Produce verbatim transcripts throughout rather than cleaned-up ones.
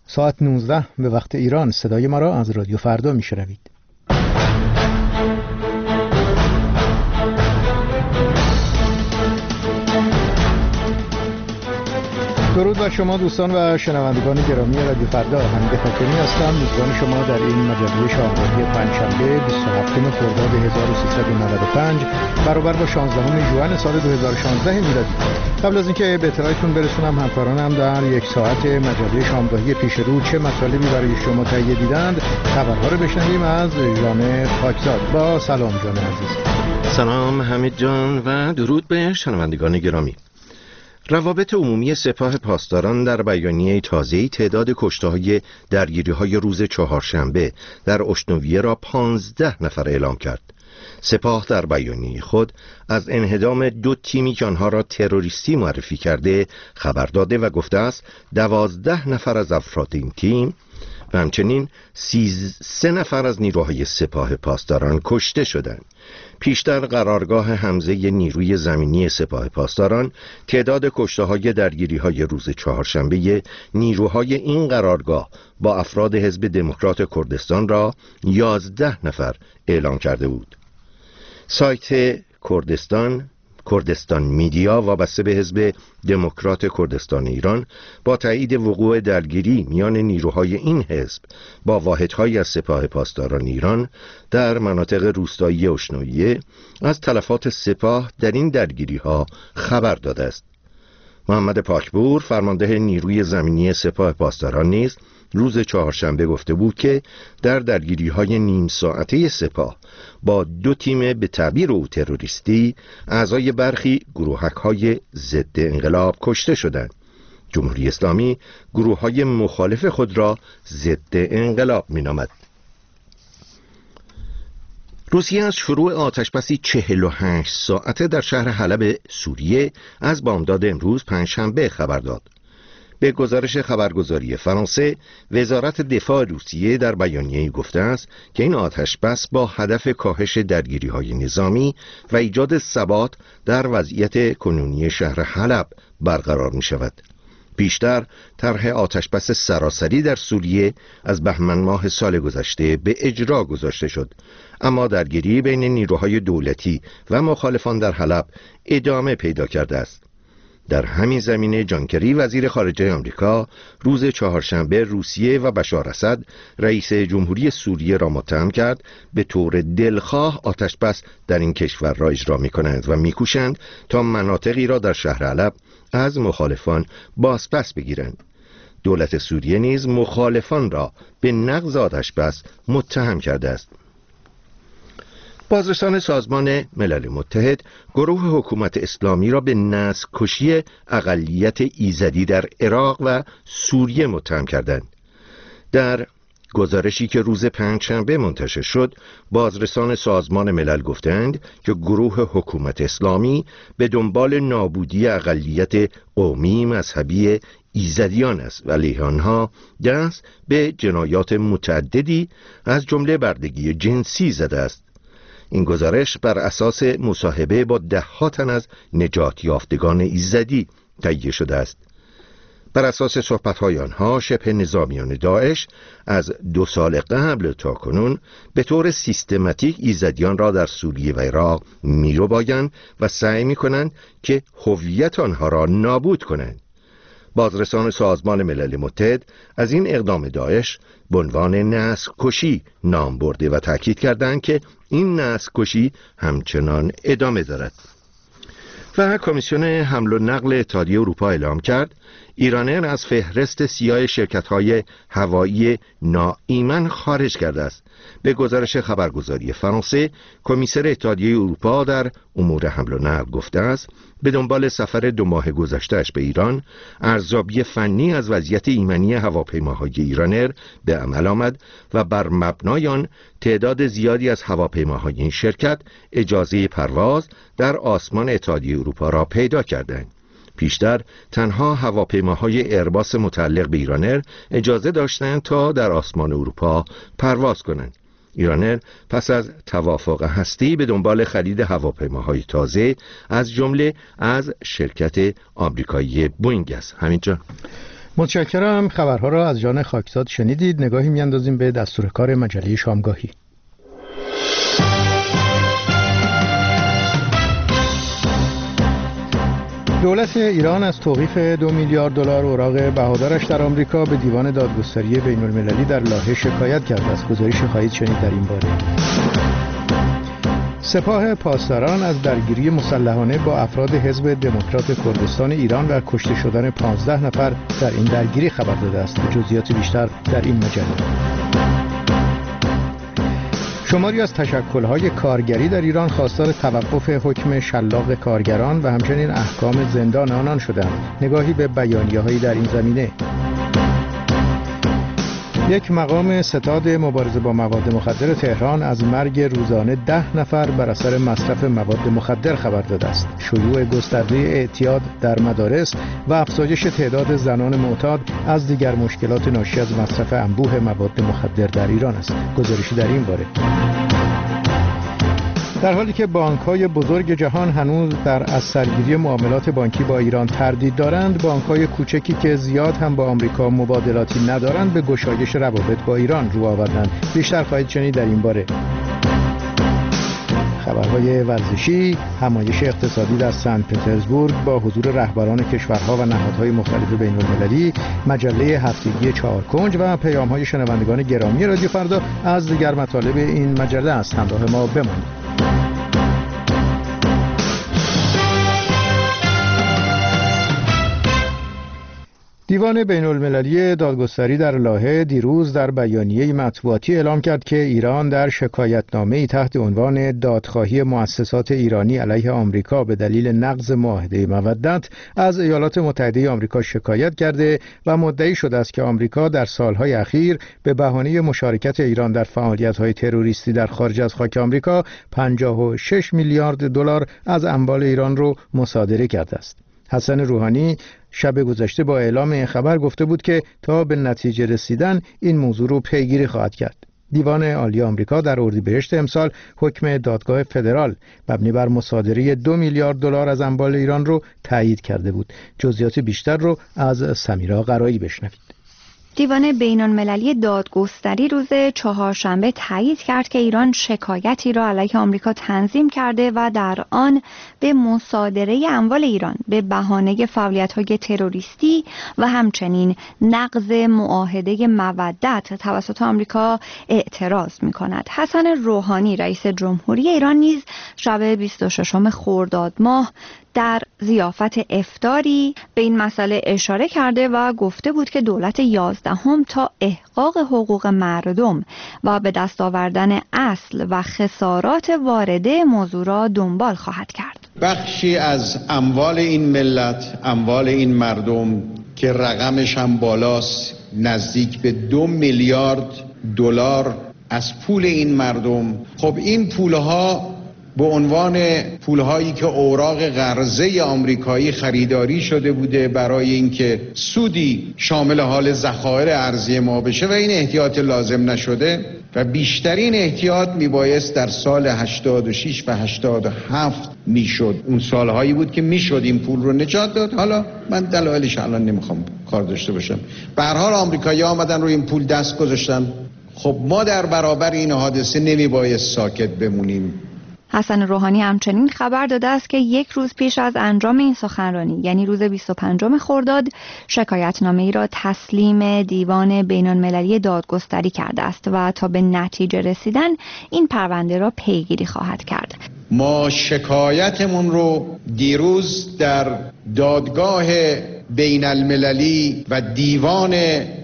ساعت نوزده به وقت ایران صدای ما را از رادیو فردا میشنوید. درود بر شما دوستان و شنوندگان گرامی رادیو فردا. حمید خاتمی هستم، میزبان شما در این مجله شاهنامه پنجشنبه بیست و هفتم خرداد هزار و سیصد و نود و پنج برابر با شانزدهم ژوئن سال دو هزار و شانزده میلادی. قبل از اینکه به اطلاعتون برسونم همکارانم در یک ساعت مجله شامگاهی پیش رو چه مطالبی برای شما تهیه دیدند، خبرها رو بشنویم از ژان خاکزاد. با سلام جان عزیز. سلام حمید جان و درود به شنوندگان گرامی. روابط عمومی سپاه پاسداران در بیانیه تازه‌ای تعداد کشته‌های درگیری‌های روز چهارشنبه در اشنویه را پانزده نفر اعلام کرد. سپاه در بیانیه خود از انهدام دو تیمی که آنها را تروریستی معرفی کرده خبر داده و گفته است دوازده نفر از افراد این تیم و همچنین سیزده نفر از نیروهای سپاه پاسداران کشته شدند. پیشتر قرارگاه حمزه نیروی زمینی سپاه پاسداران تعداد کشته‌های درگیری‌های روز چهارشنبه نیروهای این قرارگاه با افراد حزب دموکرات کردستان را یازده نفر اعلام کرده بود. سایت کردستان کردستان میدیا وابسته به حزب دموکرات کردستان ایران با تایید وقوع درگیری میان نیروهای این حزب با واحدهای از سپاه پاسداران ایران در مناطق روستایی اشنویه از تلفات سپاه در این درگیری‌ها خبر داده است. محمد پاکپور فرمانده نیروی زمینی سپاه پاسداران نیز روز چهارشنبه گفته بود که در درگیری‌های نیم ساعته سپاه با دو تیم به تعبیر او تروریستی اعضای برخی گروهک‌های ضد انقلاب کشته شدند. جمهوری اسلامی گروه‌های مخالف خود را ضد انقلاب می‌نامد. روسیه از شروع آتشبسی چهل و هشت ساعته در شهر حلب سوریه از بامداد امروز پنجشنبه خبر داد. به گزارش خبرگزاری فرانسه، وزارت دفاع روسیه در بیانیه‌ای گفته است که این آتشبس با هدف کاهش درگیری‌های نظامی و ایجاد ثبات در وضعیت کنونی شهر حلب برقرار می‌شود. پیشتر طرح آتشبس سراسری در سوریه از بهمن ماه سال گذشته به اجرا گذاشته شد، اما درگیری بین نیروهای دولتی و مخالفان در حلب ادامه پیدا کرده است. در همین زمینه جان کری وزیر خارجه آمریکا روز چهارشنبه روسیه و بشار اسد رئیس جمهوری سوریه را متهم کرد به طور دلخواه آتشبس در این کشور را اجرا می‌کنند و می‌کوشند تا مناطقی را در شهر حلب از مخالفان بازپس بگیرند. دولت سوریه نیز مخالفان را به نقض آتشبس متهم کرده است. بازرسان سازمان ملل متحد گروه حکومت اسلامی را به نسل‌کشی اقلیت ایزدی در عراق و سوریه متهم کردند. در گزارشی که روز پنجشنبه منتشر شد، بازرسان سازمان ملل گفتند که گروه حکومت اسلامی به دنبال نابودی اقلیت قومی مذهبی ایزدیان است و علیه آنها دست به جنایات متعددی از جمله بردگی جنسی زده است. این گزارش بر اساس مصاحبه با ده ها تن از نجات یافتگان ایزدی تهیه شده است. بر اساس صحبت‌های آنها شبه نظامیان داعش از دو سال قبل تا کنون به طور سیستماتیک ایزدیان را در سوریه و عراق می‌ربایند و سعی می‌کنند که هویت آنها را نابود کنند. بازرسان سازمان ملل متحد از این اقدام داعش به عنوان نسل‌کشی نام برده و تاکید کردند که این نسل‌کشی همچنان ادامه دارد. و کمیسیون حمل و نقل اتحادیه اروپا اعلام کرد ایرانر از فهرست سیاه شرکت‌های هوایی ناایمن خارج کرده است. به گزارش خبرگزاری فرانسه، کمیسر اتحادیه اروپا در امور حمل و نقل گفته است به دنبال سفر دو ماه گذشته‌اش به ایران، ارزیابی فنی از وضعیت ایمنی هواپیماهای ایرانر به عمل آمد و بر مبنای آن تعداد زیادی از هواپیماهای این شرکت اجازه پرواز در آسمان اتحادیه اروپا را پیدا کردند. پیشتر تنها هواپیماهای ایرباس متعلق به ایرانر اجازه داشتند تا در آسمان اروپا پرواز کنند. ایرانر پس از توافق هستی به دنبال خرید هواپیماهای تازه از جمله از شرکت آمریکایی بوئینگ است. همینجا متشکرم. خبرها را از جان خاکزاد شنیدید. نگاهی میاندازیم به دستور کار مجله شامگاهی. دولت ایران از توقیف دو میلیارد دلار اوراق بهادارش در آمریکا به دیوان دادگستری بین المللی در لاهه شکایت کرده است. گزارش خواهید شنید در این باره. سپاه پاسداران از درگیری مسلحانه با افراد حزب دموکرات کردستان ایران و کشته شدن پانزده نفر در این درگیری خبر داده است. جزئیات بیشتر در این مجله. شماری از تشکل‌های کارگری در ایران خواستار توقف حکم شلاق کارگران و همچنین احکام زندان آنان شدند. نگاهی به بیانیه‌هایی در این زمینه. یک مقام ستاد مبارزه با مواد مخدر تهران از مرگ روزانه ده نفر بر اثر مصرف مواد مخدر خبر داده است. شیوع گسترده اعتیاد در مدارس و افزایش تعداد زنان معتاد از دیگر مشکلات ناشی از مصرف انبوه مواد مخدر در ایران است. گزارشی در این باره. در حالی که بانک‌های بزرگ جهان هنوز در از سرگیری معاملات بانکی با ایران تردید دارند، بانک‌های کوچکی که زیاد هم با آمریکا مبادلاتی ندارند به گشایش روابط با ایران رو آوردند. بیشتر خواهید شنید در این باره. خبرهای ورزشی. همایش اقتصادی در سن پترزبورگ با حضور رهبران کشورها و نهادهای مختلف بین المللی، مجله هفتگی چهارکنج و پیام‌های شنوندگان گرامی رادیو فردا از دیگر مطالب این مجله است. همراه ما بمانید. دیوان بین المللی دادگستری در لاهه دیروز در بیانیه مطبوعاتی اعلام کرد که ایران در شکایتنامه‌ای تحت عنوان دادخواهی مؤسسات ایرانی علیه آمریکا به دلیل نقض معاهده مودت از ایالات متحده آمریکا شکایت کرده و مدعی شده است که آمریکا در سالهای اخیر به بهانه مشارکت ایران در فعالیت‌های تروریستی در خارج از خاک آمریکا پنجاه و شش میلیارد دلار از اموال ایران را مصادره کرده است. حسن روحانی شب گذشته با اعلام این خبر گفته بود که تا به نتیجه رسیدن این موضوع رو پیگیری خواهد کرد. دیوان عالی آمریکا در اردیبهشت امسال حکم دادگاه فدرال مبنی بر مصادره دو میلیارد دلار از اموال ایران رو تایید کرده بود. جزئیات بیشتر رو از سمیرا قرایی بشنوید. دیوان بین‌المللی دادگستری روز چهارشنبه تایید کرد که ایران شکایتی را علیه آمریکا تنظیم کرده و در آن به مصادره اموال ایران به بهانه فعالیت‌های تروریستی و همچنین نقض معاهده مودت توسط آمریکا اعتراض می‌کند. حسن روحانی رئیس جمهوری ایران نیز شب بیست و ششم خرداد ماه در ضیافت افطاری به این مسئله اشاره کرده و گفته بود که دولت یازدهم تا احقاق حقوق مردم و به دست آوردن اصل و خسارات وارده موضوع را دنبال خواهد کرد. بخشی از اموال این ملت، اموال این مردم که رقمش هم بالاست، نزدیک به دو میلیارد دلار از پول این مردم. خب این پولها به عنوان پولهایی که اوراق قرضه آمریکایی خریداری شده بوده برای اینکه سودی شامل حال ذخایر ارزی ما بشه و این احتیاط لازم نشده و بیشترین احتیاط میبایست در سال هشتاد و شش و هشتاد و هفت میشد. اون سالهایی بود که میشد این پول رو نجات داد. حالا من دلایلش الان نمیخوام کار داشته باشم. به هر حال آمریکایی‌ها آمدن روی این پول دست گذاشتن. خب ما در برابر این حادثه نمیبایست ساکت بمونیم. حسن روحانی همچنین خبر داده است که یک روز پیش از انجام این سخنرانی یعنی روز بیست و پنجم خرداد شکایتنامه‌ای را تسلیم دیوان بین‌المللی دادگستری کرده است و تا به نتیجه رسیدن این پرونده را پیگیری خواهد کرد. ما شکایتمون رو دیروز در دادگاه بین المللی و دیوان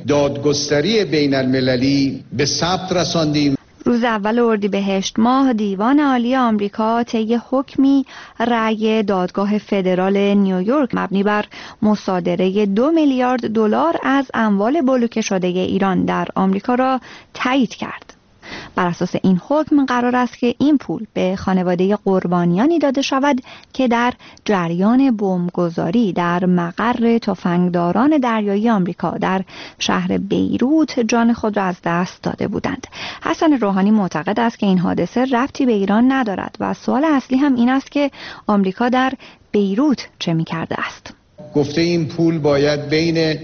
دادگستری بین المللی به ثبت رساندیم. روز اول اردیبهشت ماه دیوان عالی آمریکا طی حکمی رأی دادگاه فدرال نیویورک مبنی بر مصادره دو میلیارد دلار از اموال بلوکه شده ایران در آمریکا را تایید کرد. بر اساس این حکم قرار است که این پول به خانواده قربانیانی داده شود که در جریان بمبگذاری در مقر تفنگداران دریایی آمریکا در شهر بیروت جان خود را از دست داده بودند. حسن روحانی معتقد است که این حادثه ربطی به ایران ندارد و سوال اصلی هم این است که آمریکا در بیروت چه می‌کرده است. گفته این پول باید بین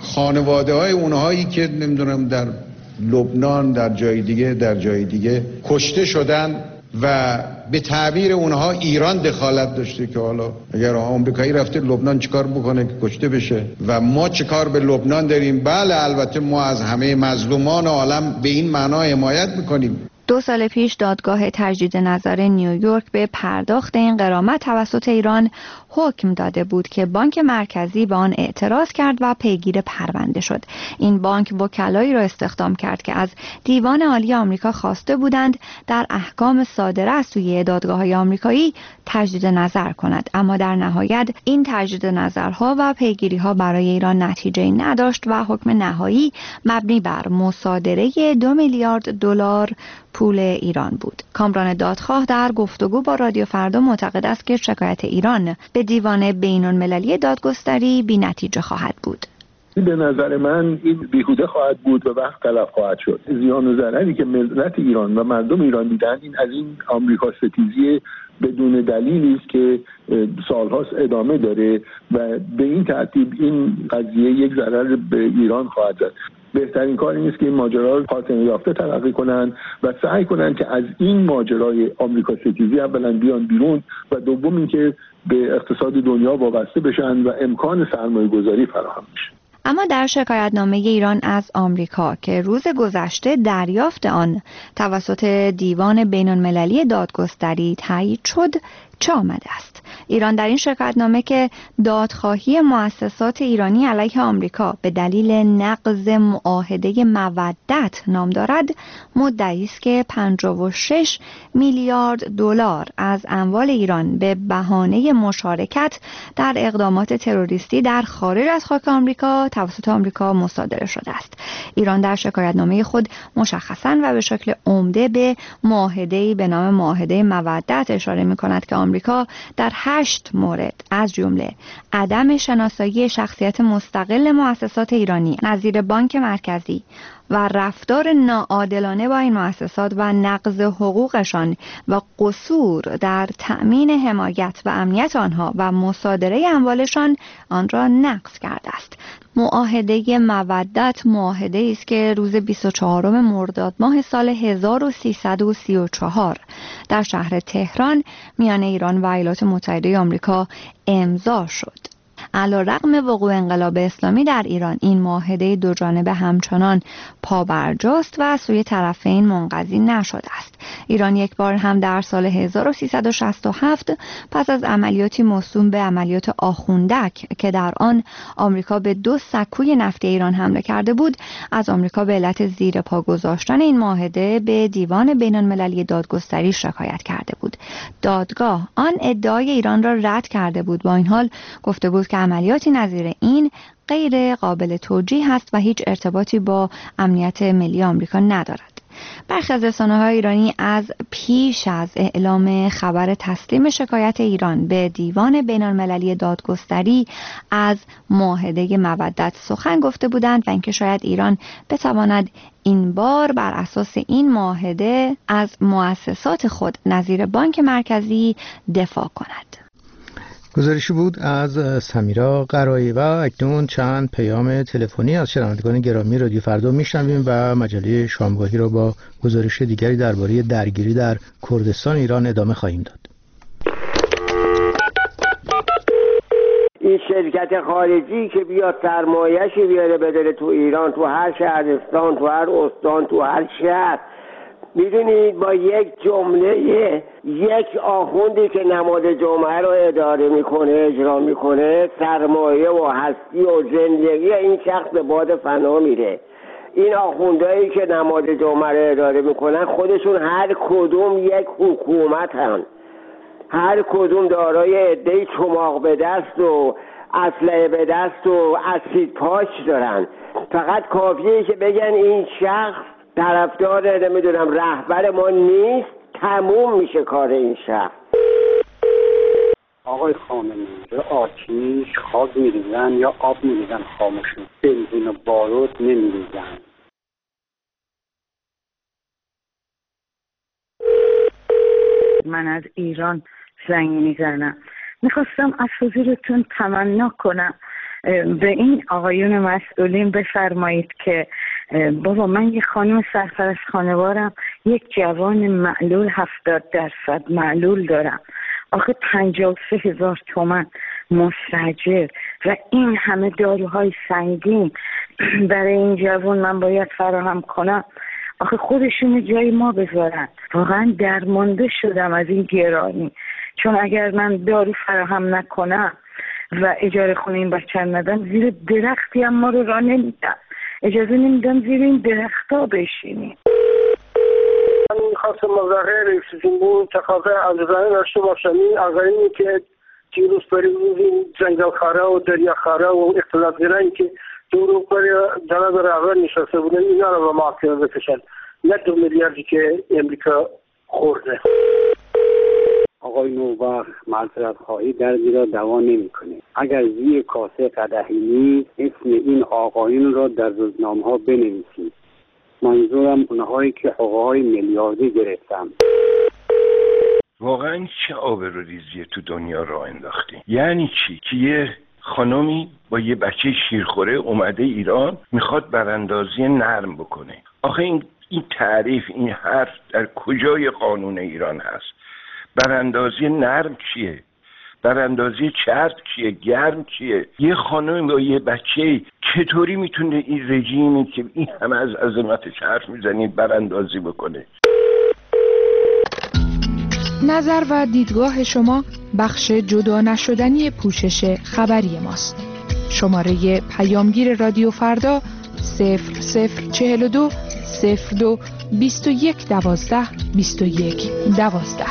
خانواده های اونهایی که نمیدونم در لبنان، در جای دیگه در جای دیگه کشته شدن و به تعبیر اونها ایران دخالت داشته که حالا اگر آمریکایی رفته لبنان چیکار بکنه که کشته بشه و ما چیکار به لبنان داریم. بله البته ما از همه مظلومان عالم به این معنا حمایت میکنیم. دو سال پیش دادگاه تجدید نظر نیویورک به پرداخت این غرامت توسط ایران حکم داده بود که بانک مرکزی به آن اعتراض کرد و پیگیر پرونده شد. این بانک وکلایی را استخدام کرد که از دیوان عالی آمریکا خواسته بودند در احکام صادره از سوی دادگاه‌های آمریکایی تجدید نظر کند، اما در نهایت این تجدید نظرها و پیگیری‌ها برای ایران نتیجه‌ای نداشت و حکم نهایی مبنی بر مصادره دو میلیارد دلار پول ایران بود. کامران دادخواه در گفتگو با رادیو فردا معتقد است که شکایت ایران به دیوان بین‌المللی دادگستری بی‌نتیجه خواهد بود. به نظر من این بیهوده خواهد بود و وقت تلف خواهد شد. زیان و ضرری که ملت ایران و مردم ایران دیدن این از این آمریکا ستیزی بدون دلیلی است که سالهاست ادامه داره و به این ترتیب این قضیه یک ضرر به ایران خواهد زد. بهترین کار این است که این ماجرا رو خاتمه یافته تلقی کنن و سعی کنن که از این ماجرای آمریکا ستیزی اولا بیان بیرون و دوم اینکه به اقتصاد دنیا وابسته بشن و امکان سرمایه گذاری فراهم بشه. اما در شکایتنامه ایران از آمریکا که روز گذشته دریافت آن توسط دیوان بین‌المللی دادگستری تایید شد چه آمده است؟ ایران در این شکایتنامه که دادخواهی مؤسسات ایرانی علیه آمریکا به دلیل نقض معاهده مودت نام دارد، مدعی است که پنجاه و شش میلیارد دلار از اموال ایران به بهانه مشارکت در اقدامات تروریستی در خارج از خاک آمریکا توسط آمریکا مصادره شده است. ایران در شکایتنامه خود مشخصاً و به شکل عمده به معاهده‌ای به نام معاهده مودت اشاره می‌کند که آمریکا در هشت مورد از جمله عدم شناسایی شخصیت مستقل مؤسسات ایرانی نظیر بانک مرکزی و رفتار ناعادلانه با این مؤسسات و نقض حقوقشان و قصور در تأمین حمایت و امنیت آنها و مصادره اموالشان آن را نقض کرده است. معاهده مودت معاهده است که روز بیست و چهارم مرداد ماه سال هزار و سیصد و سی و چهار در شهر تهران میان ایران و ایالات متحده آمریکا امضا شد. علی‌رغم وقوع انقلاب اسلامی در ایران این معاهده دو جانبه همچنان پابرجاست و سوی طرفین منقضی نشده است. ایران یک بار هم در سال هزار و سیصد و شصت و هفت پس از عملیاتی موسوم به عملیات آخوندک که در آن آمریکا به دو سکوی نفتی ایران حمله کرده بود، از آمریکا به علت زیر پا گذاشتن این معاهده به دیوان بین‌المللی دادگستری شکایت کرده بود. دادگاه آن ادعای ایران را رد کرده بود. با این حال گفته بود که عملیاتی نظیر این غیر قابل توجیه است و هیچ ارتباطی با امنیت ملی آمریکا ندارد. برخی از رسانه‌های ایرانی از پیش از اعلام خبر تسلیم شکایت ایران به دیوان بین‌المللی دادگستری از معاهده مودت سخن گفته بودند و اینکه شاید ایران بتواند این بار بر اساس این معاهده از مؤسسات خود نظیر بانک مرکزی دفاع کند. گزارشی بود از سمیرا قرایی و اکنون چند پیام تلفنی از شنوندگان گرامی رادیو فردا میشنویم و مجله شامگاهی را با گزارش دیگری درباره درگیری در کردستان ایران ادامه خواهیم داد. این شرکت خارجی که بیاد سرمایه‌شی بیاره بداره تو ایران، تو هر شهرستان، تو هر استان، تو هر شهر، میدونید با یک جمله یک آخوندی که نماد جامعه رو اداره میکنه اجرا میکنه سرمایه و هستی و زندگی این شخص به باد فنا میره. این آخوندهایی که نماد جامعه رو اداره میکنن خودشون هر کدوم یک حکومت هن، هر کدوم دارای عده‌ای چماق به دست و اسلحه به دست و اسید پاش دارن. فقط کافیه که بگن این شخص طرفدار نمیدونم رهبر ما نیست، تموم میشه کار این شخص. آقای خامنه‌ای به آتیش خاک میریزن یا آب میریزن، خاموشون بنزین و بارود نمیریزن. من از ایران زنگ میزنم، میخواستم از حضورتون تمنا کنم به این آقایون مسئولین بفرمایید که بابا من یه خانم سرپرست خانوارم، یک جوان معلول هفتاد درصد معلول دارم، آخه پنجاه و سه هزار تومن مستاجر و این همه داروهای سنگین برای این جوان من باید فراهم کنم. آخه خودشون جای ما بذارن. واقعا درمانده شدم از این گرانی، چون اگر من دارو فراهم نکنم و اجاره خونه این بچه ندم، زیر درختی هم ما رو راه نمیدم، اجازه نمیدم زیر این درختا بشینیم. من میخواستم مظاهر رئیس جمهور تقاضا از زنه داشته باشم. این آقایونی که دیروز برای این جنگل خاره و دریا خاره و اختلاف گرایی که دورو برای جناب رهبر نشسته بودن، اینا رو به محاکمه بکشن، نه دو میلیاردی که امریکا خورده. آقای نوبخت معذرت خواهی دردی را دوا نمی‌کنه. اگر زیر کاسه قدحی نیست اسم این آقایون را در روزنامه ها بنویسید. منظورم اونهایی که حقوقهای میلیاردی گرفتن. واقعا چه آبروریزی تو دنیا راه انداختی؟ یعنی چی؟ که یه خانمی با یه بچه شیرخوره اومده ایران میخواد براندازی نرم بکنه. آخه این این تعریف، این حرف در کجای قانون ایران هست؟ براندازی نرم چیه؟ براندازی چرب چیه؟ گرم چیه؟ یه خانم با یه بچه چطوری میتونه این رژیمی که این همه از عظمتش حرف میزنید براندازی بکنه؟ نظر و دیدگاه شما بخش جدا نشدنی پوشش خبری ماست. شماره پیامگیر رادیو فردا صفر صفر چهل و دو صفر دو بیست و یک دوازده بیست و یک دوازده.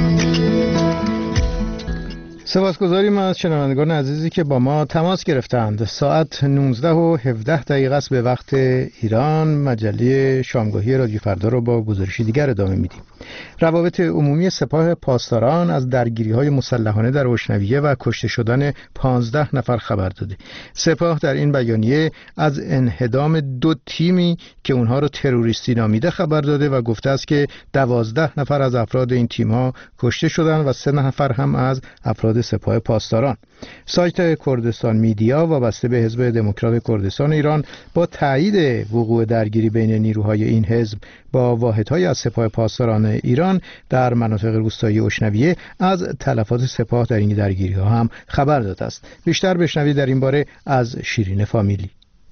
سپاسگزاریم از شنوندگان عزیزی که با ما تماس گرفتند. ساعت نوزده و هفده دقیقه است به وقت ایران. مجله شامگاهی رادیو فردا رو با گزارشی دیگر ادامه میدیم. روابط عمومی سپاه پاسداران از درگیری‌های مسلحانه در اشنویه و کشته شدن پانزده نفر خبر داده. سپاه در این بیانیه از انهدام دو تیمی که اونها رو تروریستی نامیده خبر داده و گفته است که دوازده نفر از افراد این تیم‌ها کشته شدند و سه نفر هم از افراد سپاه پاسداران. سایت کردستان میدیا وابسته به حزب دموکرات کردستان ایران با تایید وقوع درگیری بین نیروهای این حزب با واحدهای از سپاه پاسداران ایران در مناطق روستایی اشنویه از تلفات سپاه در این درگیری‌ها هم خبر داده است. بیشتر بشنوید در این باره از شیرین فامیلی.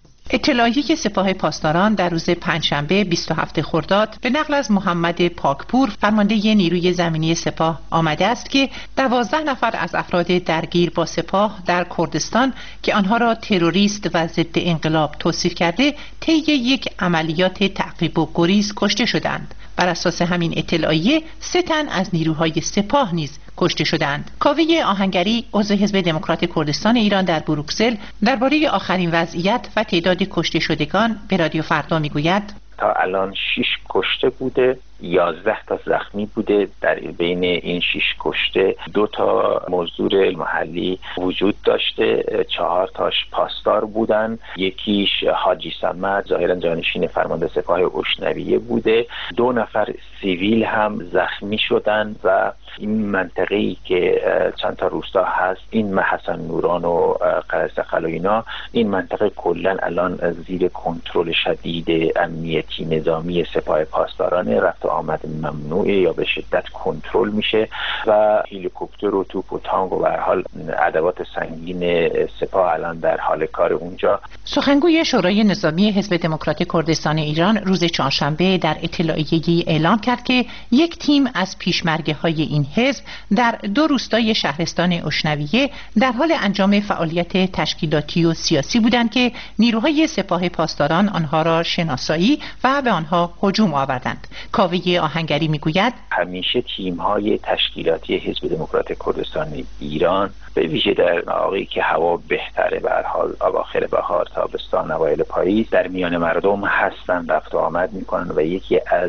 اطلاعیه سپاه پاسداران در روز پنجشنبه بیست و هفتم خرداد به نقل از محمد پاکپور فرمانده نیروی زمینی سپاه آمده است که دوازده نفر از افراد درگیر با سپاه در کردستان که آنها را تروریست و ضد انقلاب توصیف کرده طی یک عملیات تعقیب و گریز کشته شدند. بر اساس همین اطلاعیه سه تن از نیروهای سپاه نیز کشته شدند. کاوه آهنگری عضو حزب دموکرات کردستان ایران در بروکسل درباره آخرین وضعیت و تعداد کشته شدگان به رادیو فردا میگوید: تا الان شش کشته بوده، یازده تا زخمی بوده. در بین این شش کشته دو تا مزدور محلی وجود داشته، چهار تاش پاسدار بودن، یکیش حاجی صمد ظاهرا جانشین فرمانده سپاه اشنویه بوده. دو نفر سیویل هم زخمی شدن و این منطقه‌ای که چند تا روستا هست، این حسن نوران و قرصخل و اینا، این منطقه کلا الان زیر کنترل شدید امنیتی نظامی سپاه پاسداران، رفت و آمد ممنوعه یا به شدت کنترل میشه و هلیکوپتر و توپ و تانک و به هر حال ادوات سنگین سپاه الان در حال کار اونجا. سخنگوی شورای نظامی حزب دموکرات کردستان ایران روز چهارشنبه در اطلاعیه‌ای اعلام کرد که یک تیم از پیشمرگه‌های این حزب در دو روستای شهرستان اشنویه در حال انجام فعالیت تشکیلاتی و سیاسی بودند که نیروهای سپاه پاسداران آنها را شناسایی و به آنها هجوم آوردند. کاوه آهنگری میگوید: همیشه تیم‌های تشکیلاتی حزب دموکرات کردستان ایران به ویژه در مواقعی که هوا بهتره، به هر حال اواخر بهار، تابستان، اوایل پاییز، در میان مردم هستن، رفت و آمد میکنن و یکی از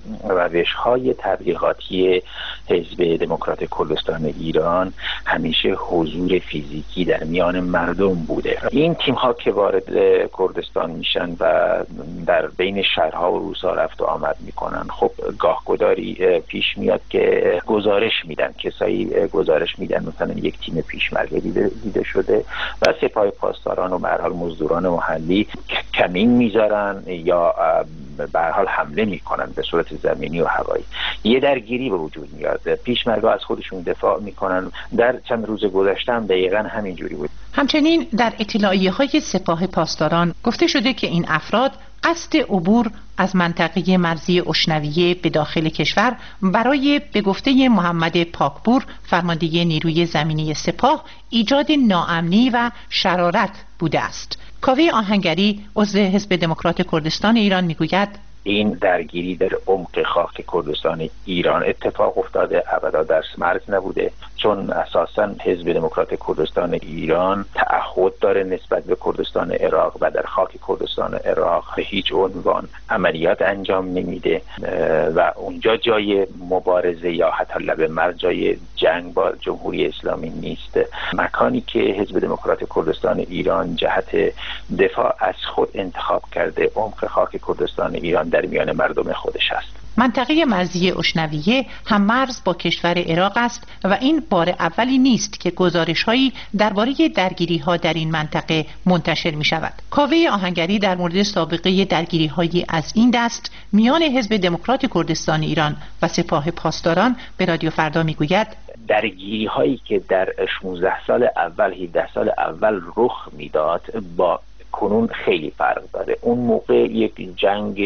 روش‌های تبلیغاتی حزب دموکرات کردستان ایران همیشه حضور فیزیکی در میان مردم بوده. این تیم‌ها که وارد کردستان میشن و در بین شهرها و روستا رفت و آمد میکنن، خب گاهگداری پیش میاد که گزارش میدن، کسایی گزارش میدن مثلا یک تیم پیشمرگه دیده, دیده شده و سپاه پاسداران و به هر حال مزدوران محلی کمین میذارن یا به هر حال حمله میکنن به صورت زمینی و هوایی. یه درگیری به وجود میاد، پیشمرگا از خودشون دفاع میکنن. در چند روز گذشته هم دقیقاً همین جوری بود. همچنین در اطلاعیه‌های سپاه پاسداران گفته شده که این افراد قصد عبور از منطقه مرزی اشنویه به داخل کشور برای به گفته محمد پاکپور فرمانده نیروی زمینی سپاه ایجاد ناامنی و شرارت بوده است. کاوه آهنگری عضو حزب دموکرات کردستان ایران میگوید این درگیری در عمق خاک کردستان ایران اتفاق افتاده، ابدا در مرز نبوده، چون اساساً حزب دموکرات کردستان ایران تعهد داره نسبت به کردستان عراق و در خاک کردستان عراق به هیچ عنوان عملیات انجام نمیده و اونجا جای مبارزه یا حتی لب مرز جای جنگ با جمهوری اسلامی نیست. مکانی که حزب دموکرات کردستان ایران جهت دفاع از خود انتخاب کرده عمق خاک کردستان ایران در میان مردم خودش است. منطقه مرزی اشنویه هم مرز با کشور عراق است و این بار اولی نیست که گزارش‌هایی درباره درگیری‌ها در این منطقه منتشر می‌شود. کاوه آهنگری در مورد سابقه درگیری‌های از این دست میان حزب دموکرات کردستان ایران و سپاه پاسداران به رادیو فردا می‌گوید درگیری‌هایی که در شانزده سال اول هجده سال اول رخ میداد با کنون خیلی فرق داره. اون موقع یک جنگ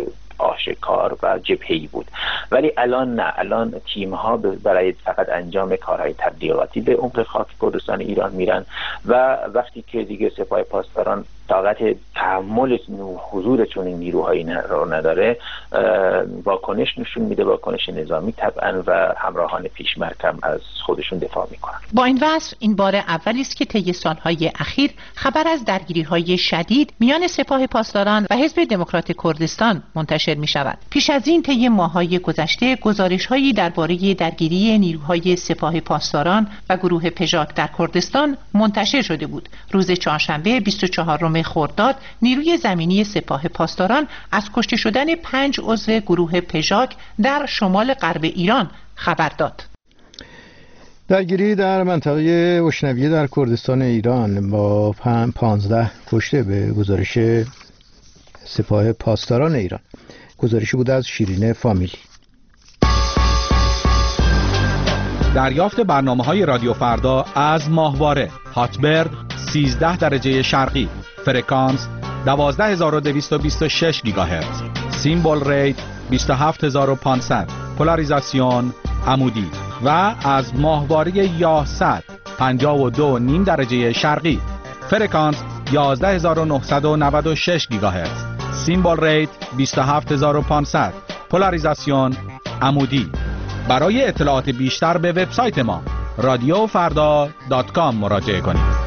آشکار و جبهه‌ای بود، ولی الان نه. الان تیم‌ها برای فقط انجام کارهای تبلیغاتی به عمق خاک کردستان ایران میرن و وقتی که دیگه سپاه پاسداران طاقت تحمل حضور چون این نیروهایی رو نداره، واکنش نشون میده، واکنش نظامی طبعا، و همراهان پیشمرکم از خودشون دفاع میکنن. با این وصف این بار اولی است که طی سالهای اخیر خبر از درگیری‌های شدید میان سپاه پاسداران و حزب دموکرات کردستان منتشر می شود. پیش از این طی ماه‌های گذشته گزارش‌هایی درباره درگیری نیروهای سپاه پاسداران و گروه پژاک در کردستان منتشر شده بود. روز چهارشنبه بیست و چهارم خرداد نیروی زمینی سپاه پاسداران از کشته شدن پنج عضو گروه پژاک در شمال غرب ایران خبر داد. درگیری در منطقه اشنویه در کردستان ایران با پانزده کشته به گزارش سپاه پاسداران ایران. گزارشی بود از شیرین فامیلی. دریافت برنامه‌های رادیو فردا از ماهواره هاتبرد سیزده درجه شرقی، فرکانس دوازده هزار و دویست و بیست و شش گیگاهرتز، سیمبل ریت بیست و هفت هزار و پانصد، پولاریزاسیون عمودی، و از ماهواره یاهصد پنجاه و دو و نیم درجه شرقی، فرکانس یازده هزار و نهصد و نود و شش گیگاهرتز، سیمبل ریت بیست و هفت هزار و پانصد، پولاریزاسیون عمودی. برای اطلاعات بیشتر به وبسایت ما رادیو فردا دات کام مراجعه کنید.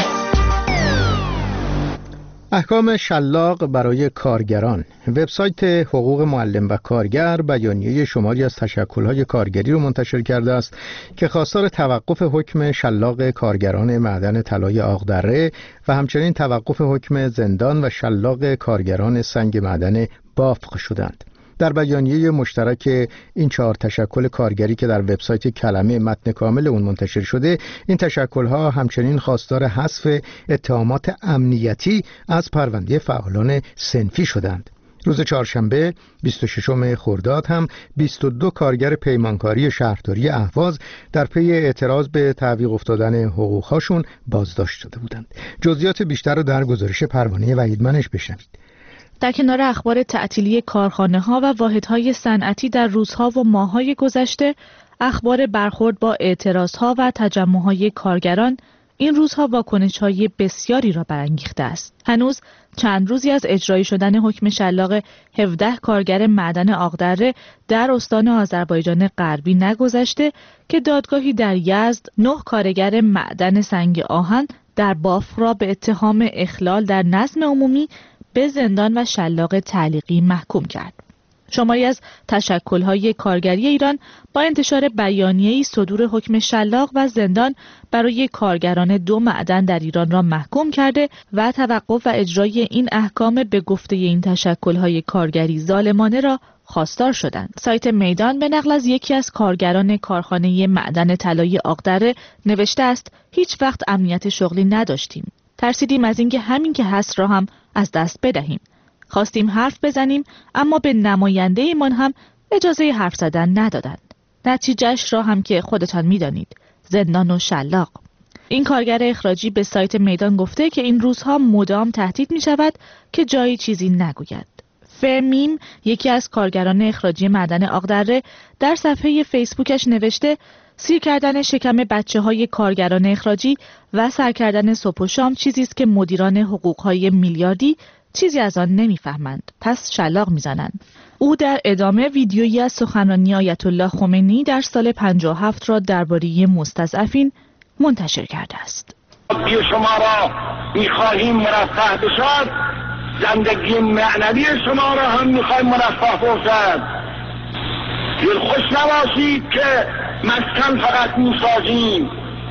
احکام شلاق برای کارگران. وبسایت حقوق معلم و کارگر بیانیه شماری از تشکل‌های کارگری رو منتشر کرده است که خواستار توقف حکم شلاق کارگران معدن طلای آقدره و همچنین توقف حکم زندان و شلاق کارگران سنگ معدن بافق شدند. در بیانیه مشترک این چهار تشکل کارگری که در وبسایت کلمه متن کامل اون منتشر شده، این تشکل‌ها همچنین خواستار حذف اتهامات امنیتی از پرونده فعالان صنفی شدند. روز چهارشنبه بیست و ششم خرداد هم بیست و دو کارگر پیمانکاری شهرداری اهواز در پی اعتراض به تعویق افتادن حقوق‌هاشون بازداشت شده بودند. جزئیات بیشتر رو در گزارش پروانه وحیدمنش بشنوید. در کنار اخبار تعطیلی کارخانه‌ها و واحدهای صنعتی در روزها و ماه‌های گذشته، اخبار برخورد با اعتراضها و تجمع‌های کارگران این روزها واکنش‌های بسیاری را برانگیخته است. هنوز چند روزی از اجرایی شدن حکم شلاق هفده کارگر معدن آقدره در استان آذربایجان غربی نگذشته که دادگاهی در یزد نه کارگر معدن سنگ آهن در بافق را به اتهام اخلال در نظم عمومی به زندان و شلاق تعلیقی محکوم کرد. شماری از تشکل‌های کارگری ایران با انتشار بیانیه‌ای صدور حکم شلاق و زندان برای کارگران دو معدن در ایران را محکوم کرده و توقف و اجرای این احکام به گفته این تشکل‌های کارگری ظالمانه را خواستار شدند. سایت میدان به نقل از یکی از کارگران کارخانه معدن طلایی آقدره نوشته است هیچ وقت امنیت شغلی نداشتیم. ترسیدیم از اینکه همین که هست را هم از دست بدهیم. خواستیم حرف بزنیم اما به نماینده ایمان هم اجازه حرف زدن ندادند. نتیجهش را هم که خودتان می‌دانید. زندان و شلاق. این کارگر اخراجی به سایت میدان گفته که این روزها مدام تهدید می شود که جایی چیزی نگوید. فرمیم یکی از کارگران اخراجی معدن آقدره در صفحه فیسبوکش نوشته سیر کردن شکم بچه های کارگران اخراجی و سر کردن صبح و شام چیزی است که مدیران حقوقهای میلیاردی چیزی از آن نمیفهمند، پس شلاق میزنند. او در ادامه ویدیویی از سخنرانی آیت الله خمینی در سال پنجاه و هفت را درباره مستضعفین منتشر کرده است. شما را می‌خواهیم مرفه بشد، زندگی معنوی شما را هم می‌خواهیم مرفه باشد. دلخوش نباشید که مسکن فقط می‌سازیم،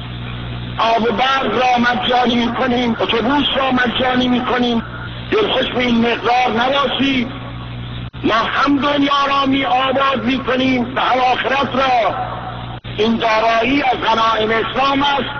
آب و برق را مجانی می‌کنیم، اتوبوس را مجانی می‌کنیم. دلخوش به این مقدار نباشید. ما هم دنیا را می آباد می‌کنیم و هم آخرت را. این دارایی از غنایم اسلام است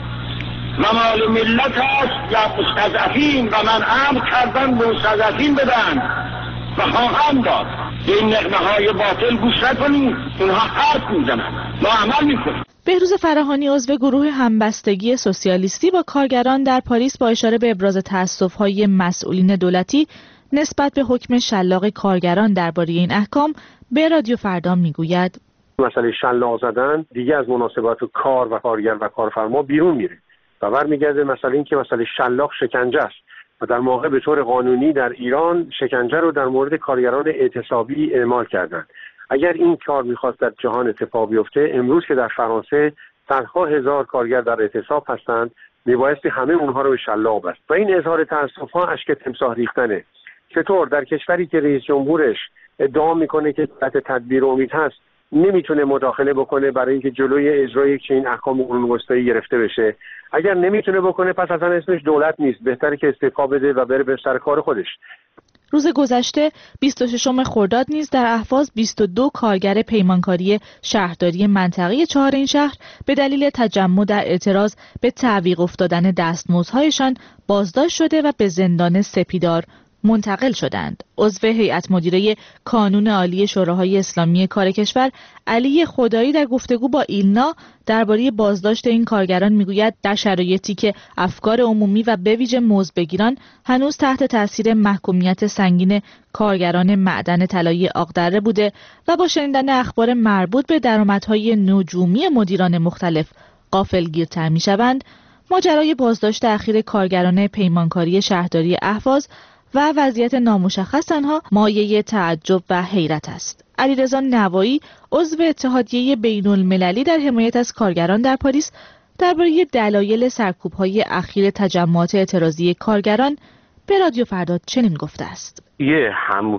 و مال ملت است یا مستضعفین و من امر کردن به مستضعفین بدن و خواهم داد. این نغمه های باطل گوش نکنید، اونها حرف میزنن، ما عمل میکنیم. بهروز فراهانی عضو گروه همبستگی سوسیالیستی با کارگران در پاریس با اشاره به ابراز تأسف‌های مسئولین دولتی نسبت به حکم شلاق کارگران درباره این احکام به رادیو فردا میگوید مسئله شلاق زدن دیگه از مناسبات کار و کارگر و کارفرما بیرون میره و برمیگرده مسئله این که مسئله شلاق شکنجه است و در واقع به طور قانونی در ایران شکنجه رو در مورد کارگران اعتصابی اعمال کردن. اگر این کار میخواست در جهان اتفاق بیفته، امروز که در فرانسه صدها هزار کارگر در اعتصاب هستند، میبایستی همه اونها رو به شلاق بست و این اظهار تأسف ها اشک تمساح ریختنه. چطور در کشوری که رئیس جمهورش ادعا میکنه که تحت تدبیر امید هست نمیتونه مداخله بکنه برای اینکه جلوی اجرای چنین احکام قانون وسطایی گرفته بشه؟ اگر نمیتونه بکنه پس اصلا اسمش دولت نیست، بهتره که استعفا بده و بره به سر کار خودش. روز گذشته بیست و ششم خرداد نیز در اهواز بیست و دو کارگر پیمانکاری شهرداری منطقه چهار این شهر به دلیل تجمع در اعتراض به تعویق افتادن دستمزدهایشان بازداشت شده و به زندان سپیدار منتقل شدند. عضو هیئت مدیره کانون عالی شوراهای اسلامی کار کشور علی خدایی در گفتگو با ایلنا درباره بازداشت این کارگران میگوید در شرایطی که افکار عمومی و به ویژه مزدبگیران هنوز تحت تاثیر محکومیت سنگین کارگران معدن طلایی آقدره بوده و با شنیدن اخبار مربوط به درآمدهای نجومی مدیران مختلف غافلگیرتر میشوند، ماجرای بازداشت اخیر کارگران پیمانکاری شهرداری اهواز و وضعیت نامشخص آنها مایه تعجب و حیرت است. علیرضا نوایی عضو اتحادیه بین المللی در حمایت از کارگران در پاریس درباره دلایل سرکوب‌های اخیر تجمعات اعتراضی کارگران به رادیو فردا چنین گفته است: یه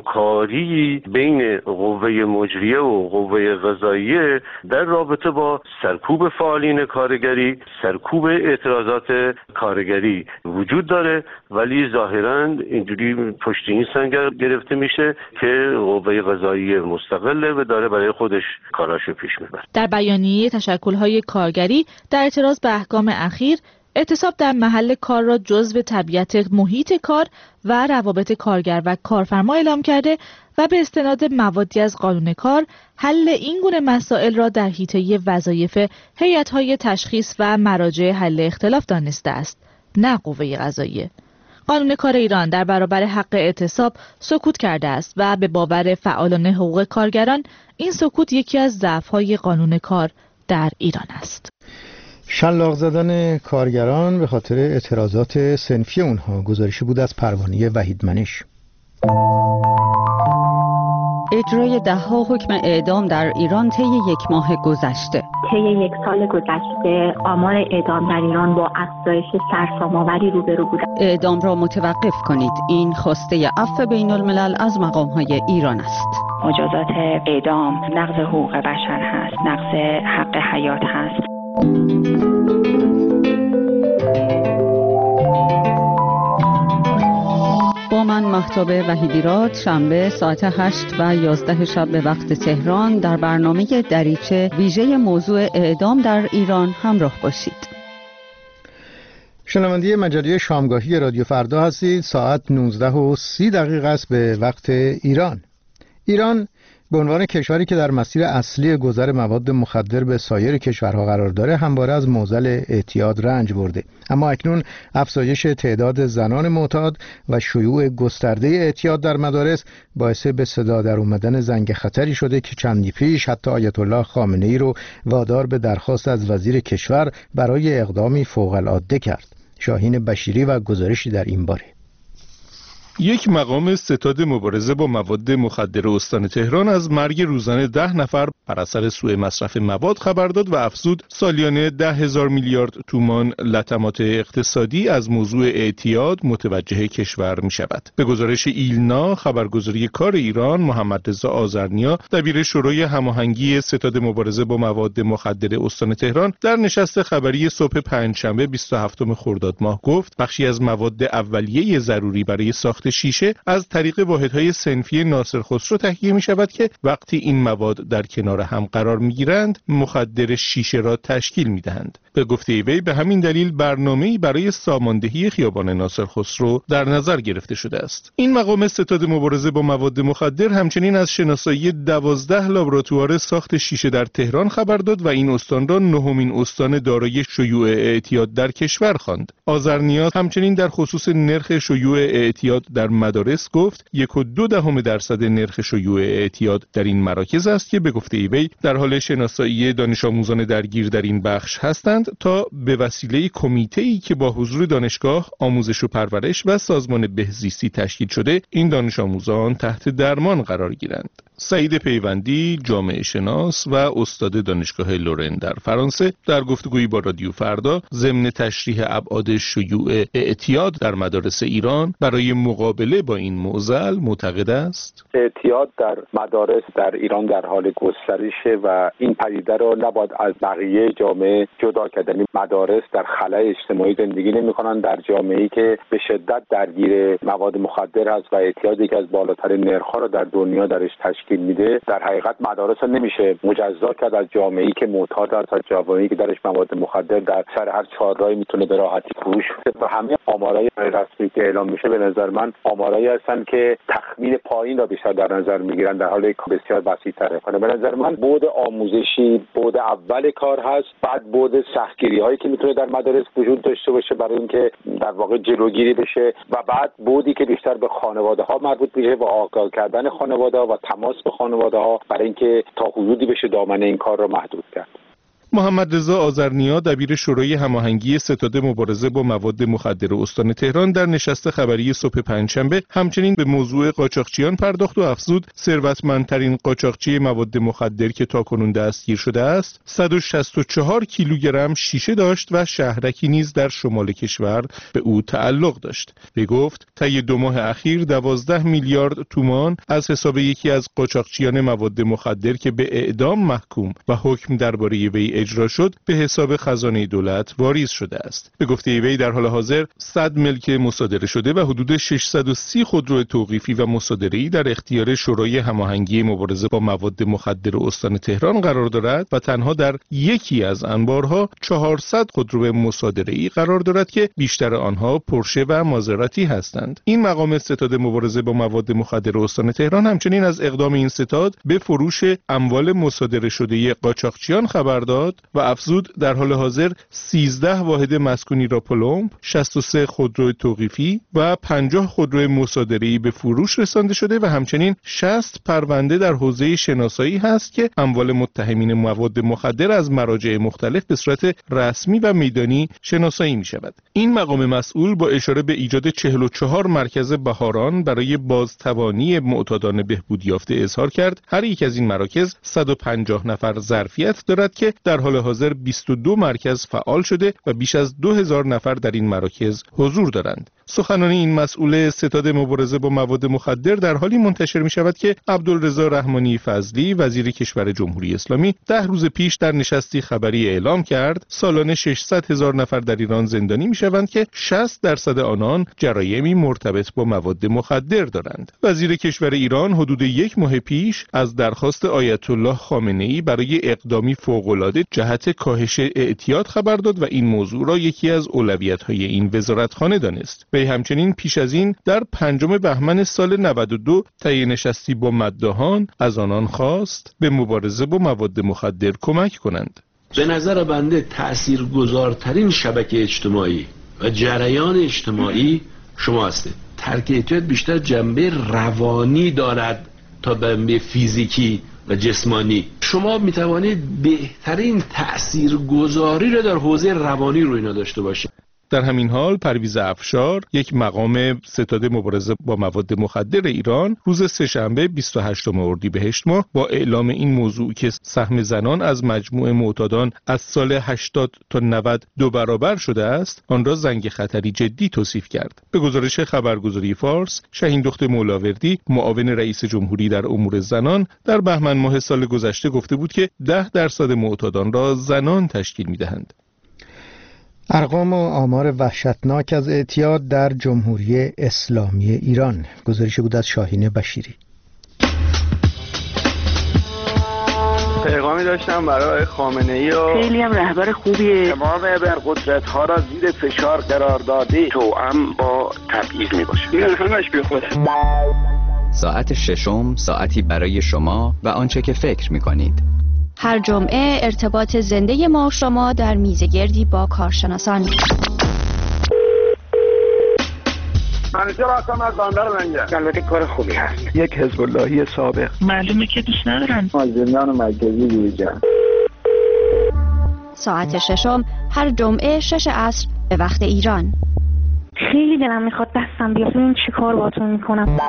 همکاری بین قوه مجریه و قوه قضاییه در رابطه با سرکوب فعالین کارگری، سرکوب اعتراضات کارگری وجود داره، ولی ظاهراً اینجوری پشت این سنگر گرفته میشه که قوه قضاییه مستقله و داره برای خودش کاراشو پیش میبره. در بیانیه تشکل‌های کارگری در اعتراض به احکام اخیر، اعتصاب در محل کار را جزو طبیعت محیط کار و روابط کارگر و کارفرما اعلام کرده و به استناد موادی از قانون کار حل این گونه مسائل را در حیطه وظایف هیئت‌های تشخیص و مراجع حل اختلاف دانسته است، نه قوه قضاییه. قانون کار ایران در برابر حق اعتصاب سکوت کرده است و به باور فعالان حقوق کارگران این سکوت یکی از ضعف‌های قانون کار در ایران است. شلاق زدن کارگران به خاطر اعتراضات صنفی اونها گزارشی بود از پروانه وحید منش. اجرای ده‌ها حکم اعدام در ایران طی یک ماه گذشته. طی یک سال گذشته آمار اعدام در ایران با افزایش سرسام‌آوری روبرو بود. اعدام را متوقف کنید. این خواسته عفو بین الملل از مقام‌های ایران است. مجازات اعدام نقض حقوق بشر هست، نقض حق حیات هست. با من مهتاب وحیدیراد، شنبه ساعت هشت و یازده شب به وقت تهران در برنامه دریچه ویژه موضوع اعدام در ایران همراه باشید. شنونده مجله شامگاهی رادیو فردا هستید. ساعت نوزده و سی دقیقه است به وقت ایران. ایران به عنوان کشوری که در مسیر اصلی گذر مواد مخدر به سایر کشورها قرار داره همواره از معضل اعتیاد رنج برده، اما اکنون افزایش تعداد زنان معتاد و شیوع گسترده اعتیاد در مدارس باعث به صدا در اومدن زنگ خطری شده که چندی پیش حتی آیت الله خامنه ای رو وادار به درخواست از وزیر کشور برای اقدامی فوق العاده کرد. شاهین بشیری و گزارشی در این باره. یک مقام ستاد مبارزه با مواد مخدر استان تهران از مرگ روزانه ده نفر بر اثر سوء مصرف مواد خبر داد و افزود سالیانه ده هزار میلیارد تومان لطمات اقتصادی از موضوع اعتیاد متوجه کشور می شود. به گزارش ایلنا خبرگزاری کار ایران، محمد رضا آذرنیا دبیر شورای هماهنگی ستاد مبارزه با مواد مخدر استان تهران در نشست خبری صبح پنجشنبه بیست و هفتم خرداد ماه گفت بخشی از مواد اولیه ضروری برای ساخت شیشه از طریق واحدهای صنفی ناصر خسرو تهیه می شود که وقتی این مواد در کنار هم قرار می گیرند مخدر شیشه را تشکیل می دهند. به گفته وی به همین دلیل برنامه‌ای برای ساماندهی خیابان ناصر خسرو در نظر گرفته شده است. این مقام ستاد مبارزه با مواد مخدر همچنین از شناسایی دوازده لابراتوار ساخت شیشه در تهران خبر داد و این استان را نهمین استان دارای شیوع اعتیاد در کشور خواند. آذرنیا همچنین در خصوص نرخ شیوع اعتیاد در مدارس گفت یک و دو دهم درصد نرخ شیوع اعتیاد در این مراکز است که به گفته وی در حال شناسایی دانش آموزان درگیر در این بخش هستند تا به وسیله کمیته‌ای که با حضور دانشگاه، آموزش و پرورش و سازمان بهزیستی تشکیل شده این دانش آموزان تحت درمان قرار گیرند. سعید پیوندی، جامعه شناس و استاد دانشگاه لورن در فرانسه در گفتگویی با رادیو فردا ضمن تشریح ابعاد شیوع اعتیاد در مدارس ایران برای مقابله با این معضل معتقد است اعتیاد در مدارس در ایران در حال گسترشه و این پدیده را نباید از بقیه جامعه جدا کرد. مدارس در خلأ اجتماعی زندگی نمی‌کنند، در جامعه‌ای که به شدت درگیر مواد مخدر هست و اعتیاد یکی از بالاترین نرخ‌ها را در دنیا درش تشکیل میده. در حقیقت مدارس نمیشه مجزا کرد از جامعه‌ای که معتاد است، از جامعه‌ای که درش مواد مخدر در سر هر چهارراهی میتونه به راحتی فروش بده. و همه آمارهای رسمی که اعلام میشه به نظر من آمارایی هستن که تخمین پایین را بیشتر در نظر میگیرن در حالی که بسیار وسیع‌تره. به نظر من بعد آموزشی بعد اول کار هست، بعد بعد سختگیری‌هایی که میتونه در مدارس وجود داشته باشه برای اینکه در واقع جلوگیری بشه و بعد بعدی که بیشتر به خانواده‌ها مربوط میشه و آگاه کردن خانواده‌ها و تماس به خانواده‌ها برای اینکه تا حدودی بشه دامنه این کار را محدود کرد. محمد رضا آذرنیا دبیر شورای هماهنگی ستاد مبارزه با مواد مخدر استان تهران در نشست خبری صبح پنجشنبه همچنین به موضوع قاچاقچیان پرداخت و افزود ثروتمندترین قاچاقچی مواد مخدر که تاکنون دستگیر شده است صد و شصت و چهار کیلوگرم شیشه داشت و شهرکی نیز در شمال کشور به او تعلق داشت. به گفت طی دو ماه اخیر دوازده میلیارد تومان از حساب یکی از قاچاقچیان مواد مخدر که به اعدام محکوم و حکم درباره وی اجرا شد به حساب خزانه دولت واریز شده است. به گفته وی در حال حاضر صد ملک مصادره شده و حدود ششصد و سی خودرو توقیفی و مصادره‌ای در اختیار شورای هماهنگی مبارزه با مواد مخدر استان تهران قرار دارد و تنها در یکی از انبارها چهارصد خودرو مصادره‌ای قرار دارد که بیشتر آنها پورشه و مازراتی هستند. این مقام ستاد مبارزه با مواد مخدر استان تهران همچنین از اقدام این ستاد به فروش اموال مصادره شده قاچاقچیان خبر داد و افزود در حال حاضر سیزده واحد مسکونی را پلمب، شصت و سه خودرو توقیفی و پنجاه خودرو مصادره‌ای به فروش رسانده شده و همچنین شصت پرونده در حوزه شناسایی هست که اموال متهمین مواد مخدر از مراجع مختلف به صورت رسمی و میدانی شناسایی می شود. این مقام مسئول با اشاره به ایجاد چهل و چهار مرکز بهاران برای بازتوانی معتادان بهبود یافته اظهار کرد هر یک از این مراکز صد و پنجاه نفر ظرفیت دارد که در در حال حاضر بیست و دو مرکز فعال شده و بیش از دو هزار نفر در این مراکز حضور دارند. سخنان این مسئول ستاد مبارزه با مواد مخدر در حالی منتشر می شود که عبدالرضا رحمانی فضلی وزیر کشور جمهوری اسلامی ده روز پیش در نشستی خبری اعلام کرد سالانه ششصد هزار نفر در ایران زندانی می شوند که شصت درصد آنان جرایمی مرتبط با مواد مخدر دارند. وزیر کشور ایران حدود یک ماه پیش از درخواست آیت الله خامنه‌ای برای اقدامی فوق‌العاده جهت کاهش اعتیاد خبر داد و این موضوع را یکی از اولویت‌های این وزارتخانه دانست. وی همچنین پیش از این در پنجم بهمن سال نود و دو طی نشستی با مداحان از آنان خواست به مبارزه با مواد مخدر کمک کنند. به نظر بنده تأثیرگذارترین شبکه اجتماعی و جریان اجتماعی شما هستید. ترک اعتیاد بیشتر جنبه روانی دارد تا جنبه فیزیکی و جسمانی. شما میتوانید بهترین تأثیرگذاری را در حوزه روانی رو اینا داشته باشید. در همین حال پرویز افشار، یک مقام ستاد مبارزه با مواد مخدر ایران، روز سه‌شنبه بیست و هشتم اردیبهشت ماه با اعلام این موضوع که سهم زنان از مجموع معتادان از سال هشتاد تا نود دو برابر شده است، آن را زنگ خطری جدی توصیف کرد. به گزارش خبرگزاری فارس، شهین دختر مولاوردی، معاون رئیس جمهوری در امور زنان، در بهمن ماه سال گذشته گفته بود که ده درصد معتادان را زنان تشکیل می‌دهند. ارقام و آمار وحشتناک از اعتیاد در جمهوری اسلامی ایران. گزارشی بود از شاهین بشیری. پیغامی داشتم برای خامنه‌ای و خیلی هم رهبر خوبیه. تمام ابرقدرت‌ها را زیر فشار قرار داده توأم با تبعیض میباشه. این همش بی خوده. ساعت ششم ساعتی برای شما و آنچه که فکر می‌کنید. هر جمعه ارتباط زنده ما شما در میزگردی با کارشناسان. منیجر هستم از بندر لنگر. البته کار خوبی هست. یک حزب اللهی سابق. معلومه که دوست ندارن. مازندران مرکزی بوجا. ساعت ششم هر جمعه شش عصر به وقت ایران. خیلی دلم میخواد دستم بیاد ببینم چی کار باهاتون میکنم.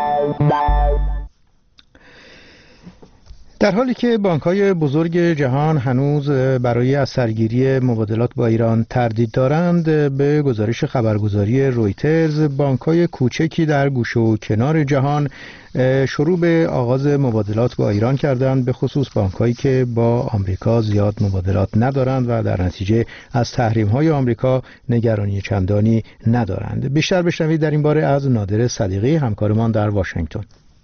در حالی که بانک‌های بزرگ جهان هنوز برای اثرگیری مبادلات با ایران تردید دارند، به گزارش خبرگزاری رویترز بانک‌های کوچکی در گوشه و کنار جهان شروع به آغاز مبادلات با ایران کردند، به خصوص بانک‌هایی که با آمریکا زیاد مبادلات ندارند و در نتیجه از تحریم‌های آمریکا نگرانی چندانی ندارند. بیشتر بشنوید در این باره از نادر صدیقی، همکارمان در واشنگتن.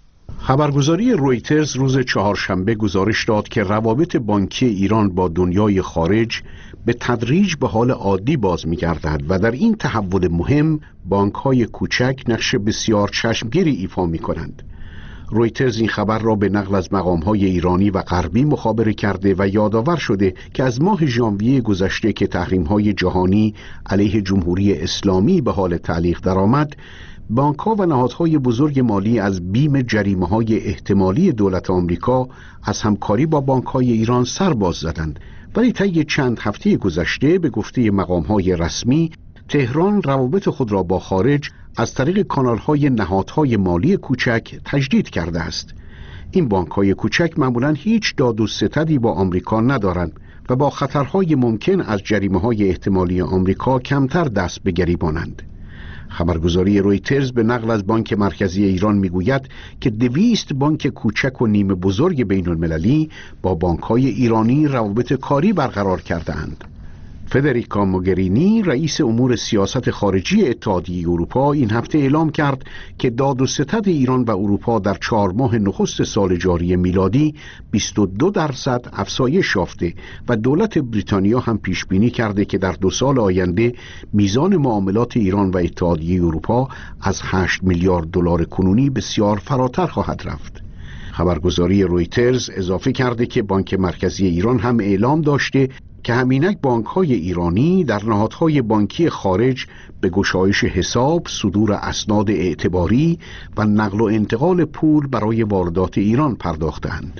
خبرگزاری رویترز روز چهارشنبه گزارش داد که روابط بانکی ایران با دنیای خارج به تدریج به حال عادی باز می‌گردد و در این تحول مهم بانک‌های کوچک نقش بسیار چشمگیری ایفا می‌کنند. رویترز این خبر را به نقل از مقام‌های ایرانی و غربی مخابره کرده و یادآور شده که از ماه ژانویه گذشته که تحریم‌های جهانی علیه جمهوری اسلامی به حال تعلیق درآمد، بانک‌ها و نهادهای بزرگ مالی از بیم جریمه‌های احتمالی دولت آمریکا از همکاری با بانک‌های ایران سر باز زدند، ولی طی چند هفته گذشته به گفته مقام‌های رسمی تهران روابط خود را با خارج از طریق کانال‌های نهادهای مالی کوچک تجدید کرده است. این بانک‌های کوچک معمولاً هیچ داد و ستدی با آمریکا ندارند و با خطرهای ممکن از جریمه‌های احتمالی آمریکا کمتر دست به گریبانند. خبرگزاری رویترز به نقل از بانک مرکزی ایران میگوید که دویست بانک کوچک و نیمه بزرگ بین المللی با بانک‌های ایرانی روابط کاری برقرار کرده‌اند. فدریکا موگرینی رئیس امور سیاست خارجی اتحادیه اروپا این هفته اعلام کرد که داد و ستد ایران و اروپا در چهار ماه نخست سال جاری میلادی بیست و دو درصد افزایش یافته و دولت بریتانیا هم پیش بینی کرده که در دو سال آینده میزان معاملات ایران و اتحادیه اروپا از هشت میلیارد دلار کنونی بسیار فراتر خواهد رفت. خبرگزاری رویترز اضافه کرده که بانک مرکزی ایران هم اعلام داشته که همینک بانک‌های ایرانی در نهادهای بانکی خارج به گشایش حساب، صدور اسناد اعتباری و نقل و انتقال پول برای واردات ایران پرداختند.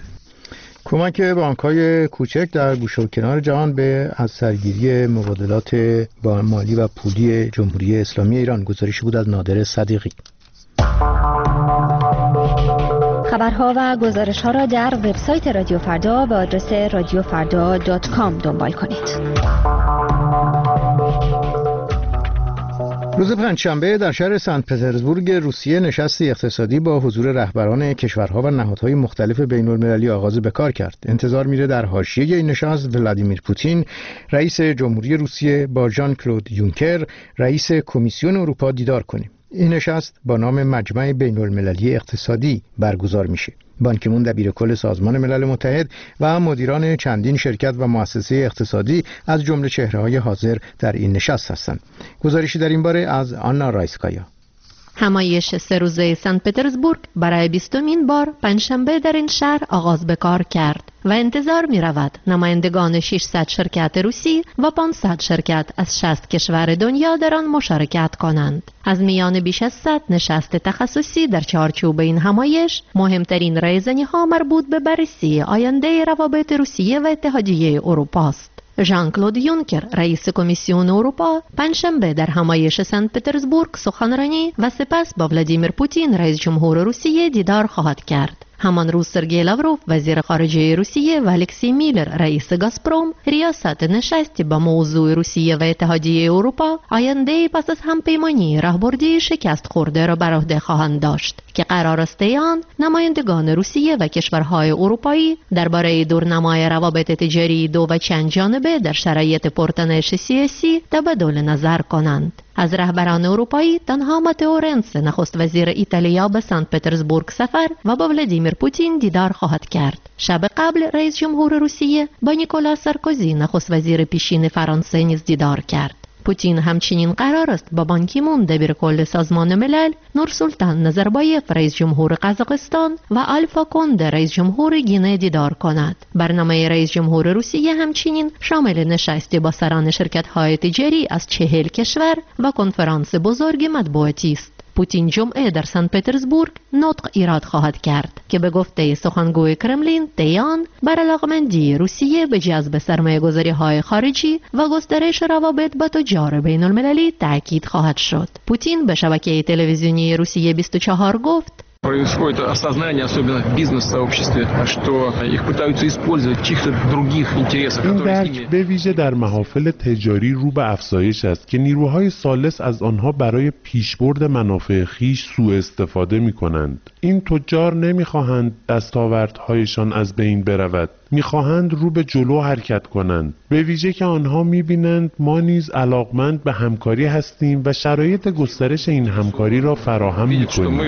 کمک بانک‌های کوچک در گوشه و کنار جهان به از سرگیری مبادلات با مالی و پولی جمهوری اسلامی ایران. گزارشی بود از نادر صدیقی. خبرها و گزارش‌ها را در وبسایت رادیو فردا به آدرس رادیو فردا دات کام دنبال کنید. روز پنجشنبه در شهر سنت پترزبورگ روسیه نشستی اقتصادی با حضور رهبران کشورها و نهادهای مختلف بین‌المللی آغاز به کار کرد. انتظار میره در حاشیه این نشست ولادیمیر پوتین رئیس جمهوری روسیه با ژان کلود یونکر رئیس کمیسیون اروپا دیدار کنه. این نشست با نام مجمع بین‌المللی اقتصادی برگزار میشه. بان کی مون دبیرکل سازمان ملل متحد و مدیران چندین شرکت و مؤسسه اقتصادی از جمله چهره‌های حاضر در این نشست هستند. گزارشی در این باره از آنا رایسکایا. همایش سه روزه سنت پترزبورگ برای بیستمین بار پنجشنبه در این شهر آغاز به کار کرد و انتظار می رود نمایندگان ششصد شرکت روسی و پانصد شرکت از شصت کشور دنیا در آن مشارکت کنند. از میان بیش از صد نشست تخصصی در چارچوب این همایش، مهمترین رایزنی‌ها مربوط به بررسی آینده روابط روسیه و اتحادیه اروپا است. ژان کلود یونکر رئیس کمیسیون اروپا پنجشنبه در همایش سنت پترزبورگ سخنرانی و سپس با ولادیمیر پوتین رئیس جمهور روسیه دیدار خواهد کرد. همان روز سرگئی لاوروف وزیر خارجه روسیه و الکسی میلر رئیس گازپروم ریاست نشستی با موضوع روسیه و اتحادیه اروپا آینده پس از همپیمانی راهبردی شکست خورده را بر عهده خواهند داشت که قرار است آن نمایندگان روسیه و کشورهای اروپایی درباره دورنمای روابط تجاری دو و چند جانبه در شرایط پرتنش سیاسی تبادل نظر کنند. از رهبران اروپایی تنها ماتئو رنسی نخست وزیر ایتالیا به سنت پترزبورگ سفر و با ولادیمیر پوتین دیدار خواهد کرد. شب قبل رئیس جمهور روسیه با نیکولا سارکوزی نخست وزیر پیشین فرانسه نیز دیدار کرد. پوتین همچنین قرار است با بان کی مون دبیرکل سازمان ملل، نورسولتان نظربایف رئیس جمهور قزاقستان و آلفا کنده رئیس جمهور گینه دیدار کند. برنامه رئیس جمهور روسیه همچنین شامل نشستی با سران شرکت‌های تجاری از چهل کشور و کنفرانس بزرگ مطبوعاتی است. پوتین جمعه در سنت پترزبورگ نطق ایراد خواهد کرد که به گفته سخنگوی کرملین دیان بر علاقمندی روسیه به جذب سرمایه‌گذاری‌های خارجی و گسترش روابط با تجار بین‌المللی تاکید خواهد شد. پوتین به شبکه تلویزیونی روسیه بیست و چهار گفت: Происходит осознание, особенно в бизнес-сообществе, что их пытаются использовать в чьих-то других интересах, این которые с درک ними... به ویژه در محافل تجاری رو به افزایش است که نیروهای ثالث از آنها برای پیشبرد منافع خیش سوء استفاده می کنند. این تجار نمیخواهند دستاوردهایشان از بین برود، میخواهند رو به جلو حرکت کنند، به ویژه که آنها میبینند ما نیز علاقمند به همکاری هستیم و شرایط گسترش این همکاری را فراهم میکنیم.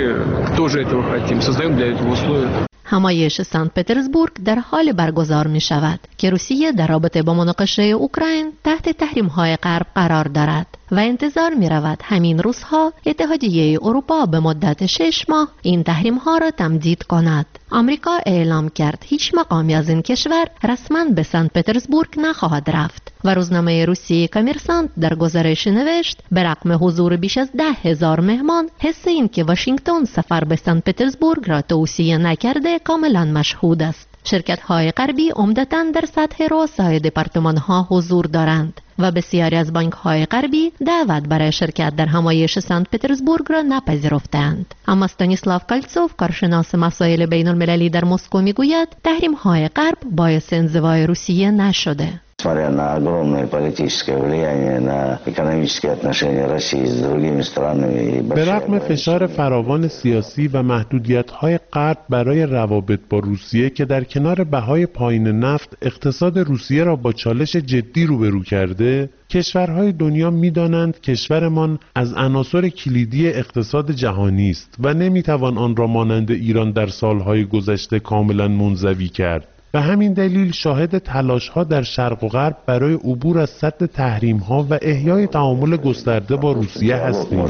همایش سنت پترزبورگ در حال برگزار می شود که روسیه در رابطه با مناقشه اوکراین تحت تحریم‌های غرب قرار دارد و انتظار می رود همین روزها اتحادیه اروپا به مدت شش ماه این تحریم‌ها را تمدید کند. آمریکا اعلام کرد هیچ مقامی از این کشور رسما به سنت پترزبورگ نخواهد رفت و روزنامه روسیه کامرسانت در گزارش نوشت به رغم حضور بیش از ده هزار مهمان، حس این که واشنگتن سفر به سنت پترزبورگ را توصیه نکرده کاملا مشهود است. شرکت‌های غربی عمدتاً در سطح رؤسای دپارتمان‌ها حضور دارند و بسیاری از بانک‌های غربی دعوت برای شرکت در همایش سنت پترزبورگ را نپذیرفتند. اما استانیسلاو کالتسوف، کارشناس مسائل بین‌المللی در مسکو، میگوید تحریم‌های غرب باعث انزوای روسیه نشده. Несмотря на огромное политическое влияние на экономические отношения России с другими странами. به رغم فشار فراوان سیاسی و محدودیت‌های غرب برای روابط با روسیه که در کنار بهای پایین نفت اقتصاد روسیه را با چالش جدی روبرو کرده، کشورهای دنیا می‌دانند کشورمان از عناصر کلیدی اقتصاد جهانی است و نمی‌توان آن را مانند ایران در سالهای گذشته کاملا منزوی کرد. به همین دلیل شاهد تلاش‌ها در شرق و غرب برای عبور از سد تحریم‌ها و احیای تعامل گسترده با روسیه هستیم.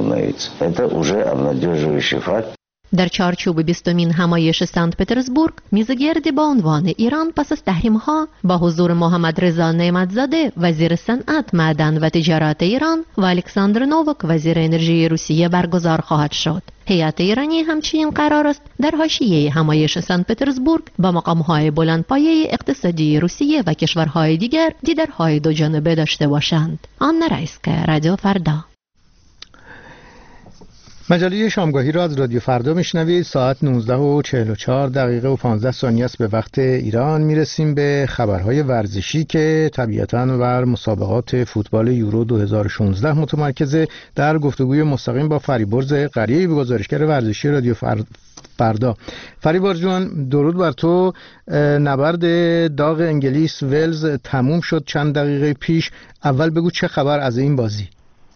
در چارچوب بیستمین همایش سنت پترزبورگ، میزگردی با عنوان ایران پس از تحریم‌ها با حضور محمد رضا نعمتزاده وزیر صنعت، معدن و تجارت ایران و الکساندر نووک وزیر انرژی روسیه برگزار خواهد شد. هیئت ایرانی همچنین قرار است در حاشیه همایش سنت پترزبورگ با مقام‌های بلندپایه اقتصادی روسیه و کشورهای دیگر دیدارهای دو جانبه داشته باشند. آن رئیس که رادیو فردا. مجله شامگاهی را از رادیو فردا میشنوید. ساعت نوزده و چهل و چهار دقیقه و پانزده ثانیه است به وقت ایران. میرسیم به خبرهای ورزشی که طبیعتاً بر مسابقات فوتبال یورو دو هزار و شانزده متمرکزه. در گفتگوی مستقیم با فریبرز قریب، گزارشگر ورزشی رادیو فردا. فریبرز جان، درود بر تو. نبرد داغ انگلیس ولز تموم شد چند دقیقه پیش. اول بگو چه خبر از این بازی؟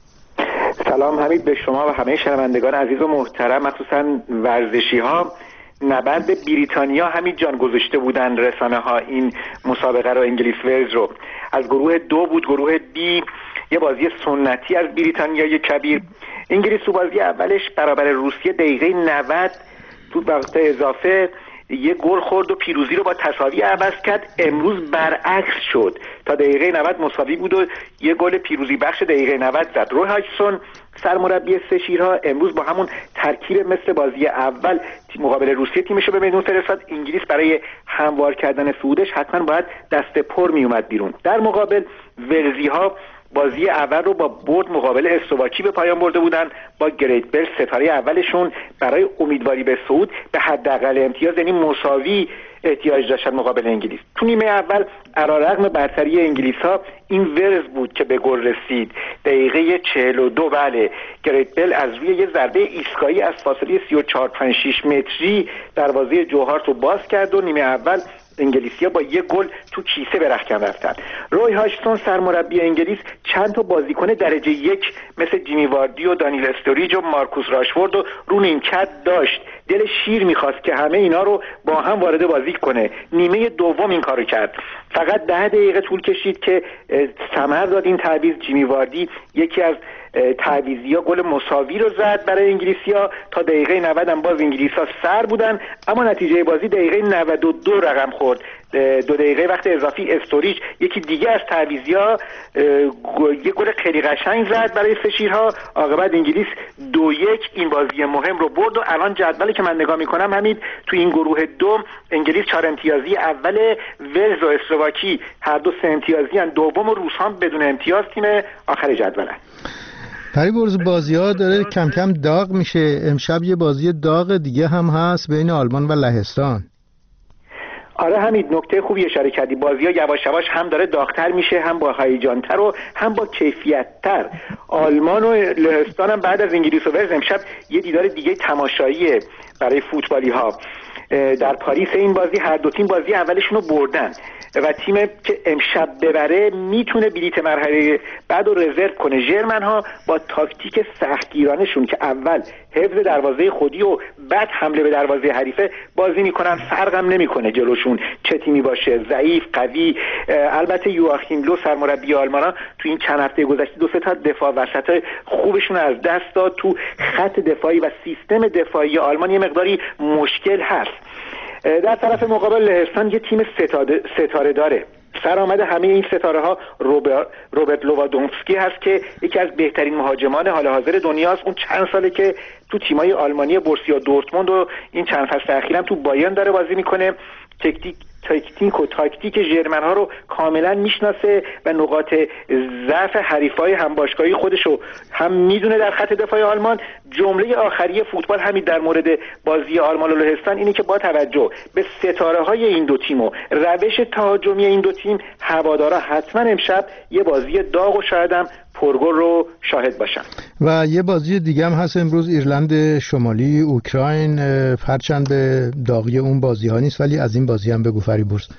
سلام حمید به شما و همه شنوندگان عزیز و محترم، مخصوصا ورزشی ها. نبرد بریتانیا همین جان گذاشته بودن رسانه ها این مسابقه رو، انگلیس ولز رو. از گروه دو بود، گروه بی، یه بازی سنتی از بریتانیای کبیر. انگلیس تو بازی اولش برابر روسیه دقیقه نود تو وقت اضافه یه گل خورد و پیروزی رو با تساوی عوض کرد. امروز برعکس شد، تا دقیقه نود مساوی بود و یه گل پیروزی بخش دقیقه نود زد. روی هاچسون سرمربی سه شیرها امروز با همون ترکیب مثل بازی اول مقابل روسیه تیمشو به میدون فرستاد. انگلیس برای هموار کردن صعودش حتما باید دست پر می اومد بیرون. در مقابل ولزی ها بازی اول رو با برد مقابل اسلواکی به پایان برده بودن. با گریت بل ستاره اولشون برای امیدواری به صعود به حداقل امتیاز، یعنی مساوی، احتیاج داشتن مقابل انگلیس. تو نیمه اول علیرغم برتری انگلیس‌ها این ولز بود که به گل رسید. دقیقه چهل و دو بله گریت بل از روی یه ضربه ایستگاهی از فاصله سی و چهار پنج شش متری دروازه جوهارت رو باز کرد و نیمه اول انگلیسی‌ها با یک گل تو کیسه به رختکن رفتن. روی هاچسون سرمربی انگلیس چند تا بازیکن درجه یک مثل جیمی واردی و دانیل استوریج و مارکوس راشفورد و رو نیمکت داشت. دل شیر می‌خواست که همه اینا رو با هم وارد بازی کنه. نیمه دوم این کارو کرد. فقط ده دقیقه طول کشید که ثمر داد این تعویض. جیمی واردی یکی از تعویضی‌ها گل مساوی رو زد برای انگلیسی‌ها. تا دقیقه نود هم باز انگلیس‌ها سر بودن، اما نتیجه بازی دقیقه نود و دو رقم خورد. دو دقیقه وقت اضافی استوریج یکی دیگه از تعویضی‌ها یک گل خیلی قشنگ زد برای سه شیرها. عاقبت انگلیس دو یک این بازی مهم رو برد و الان جدولی که من نگاه می‌کنم همین تو این گروه دو انگلیس چهار امتیازی اول، ولز و اسلواکی هر دو سه امتیازی ان، دوم و روس هم بدون امتیاز تیم آخر جدولن. فریبرز بازی ها داره کم کم داغ میشه. امشب یه بازی داغ دیگه هم هست بین آلمان و لهستان. آره حمید، نکته خوبی اشاره کردی. بازی ها یواش یواش هم داره داغتر میشه، هم با هیجانتر و هم با کیفیتتر. آلمان و لهستان هم بعد از انگلیس و ولز امشب یه دیدار دیگه تماشاییه برای فوتبالی ها. در پاریس این بازی هر دو تیم بازی اولشون رو بردن و تیم که امشب ببره میتونه بلیت مرحله بعد رو رزرو کنه. ژرمن ها با تاکتیک سختگیرانشون که اول حفظ دروازه خودی و بعد حمله به دروازه حریفه بازی میکنن، فرقم نمیکنه جلوشون چه تیمی باشه، ضعیف قوی. البته یواخیم لو سرمربی آلمانا تو این چند هفته گذشته دو سه تا دفاع وسط خوبشون از دست داد. تو خط دفاعی و سیستم دفاعی آلمان یه مقداری مشکل هست. در طرف مقابل لهستان یه تیم ستاره داره. سرآمد همه این ستاره ها روبرت, روبرت لوادونسکی هست که یکی از بهترین مهاجمان حال حاضر دنیاست. اون چند ساله که تو تیمای آلمانی بورسیا دورتموند و این چند فصل اخیرم تو بایرن داره بازی میکنه. تکتیک تکتیک و تاکتیک ژرمن ها رو کاملا میشناسه و نقاط ضعف حریفای همباشگاهی خودش رو هم میدونه در خط دفاع آلمان. جمله آخری فوتبال همین در مورد بازی آلمان و لهستان اینه که با توجه به ستاره های این دو تیم و روش تهاجمی این دو تیم، هوادارا حتما امشب یه بازی داغ و شاید هم پرگل رو شاهد باشن. و یه بازی دیگه هم هست امروز، ایرلند شمالی اوکراین. هرچند به داغی اون بازی ها نیست ولی از این بازی هم بگو فریبرز.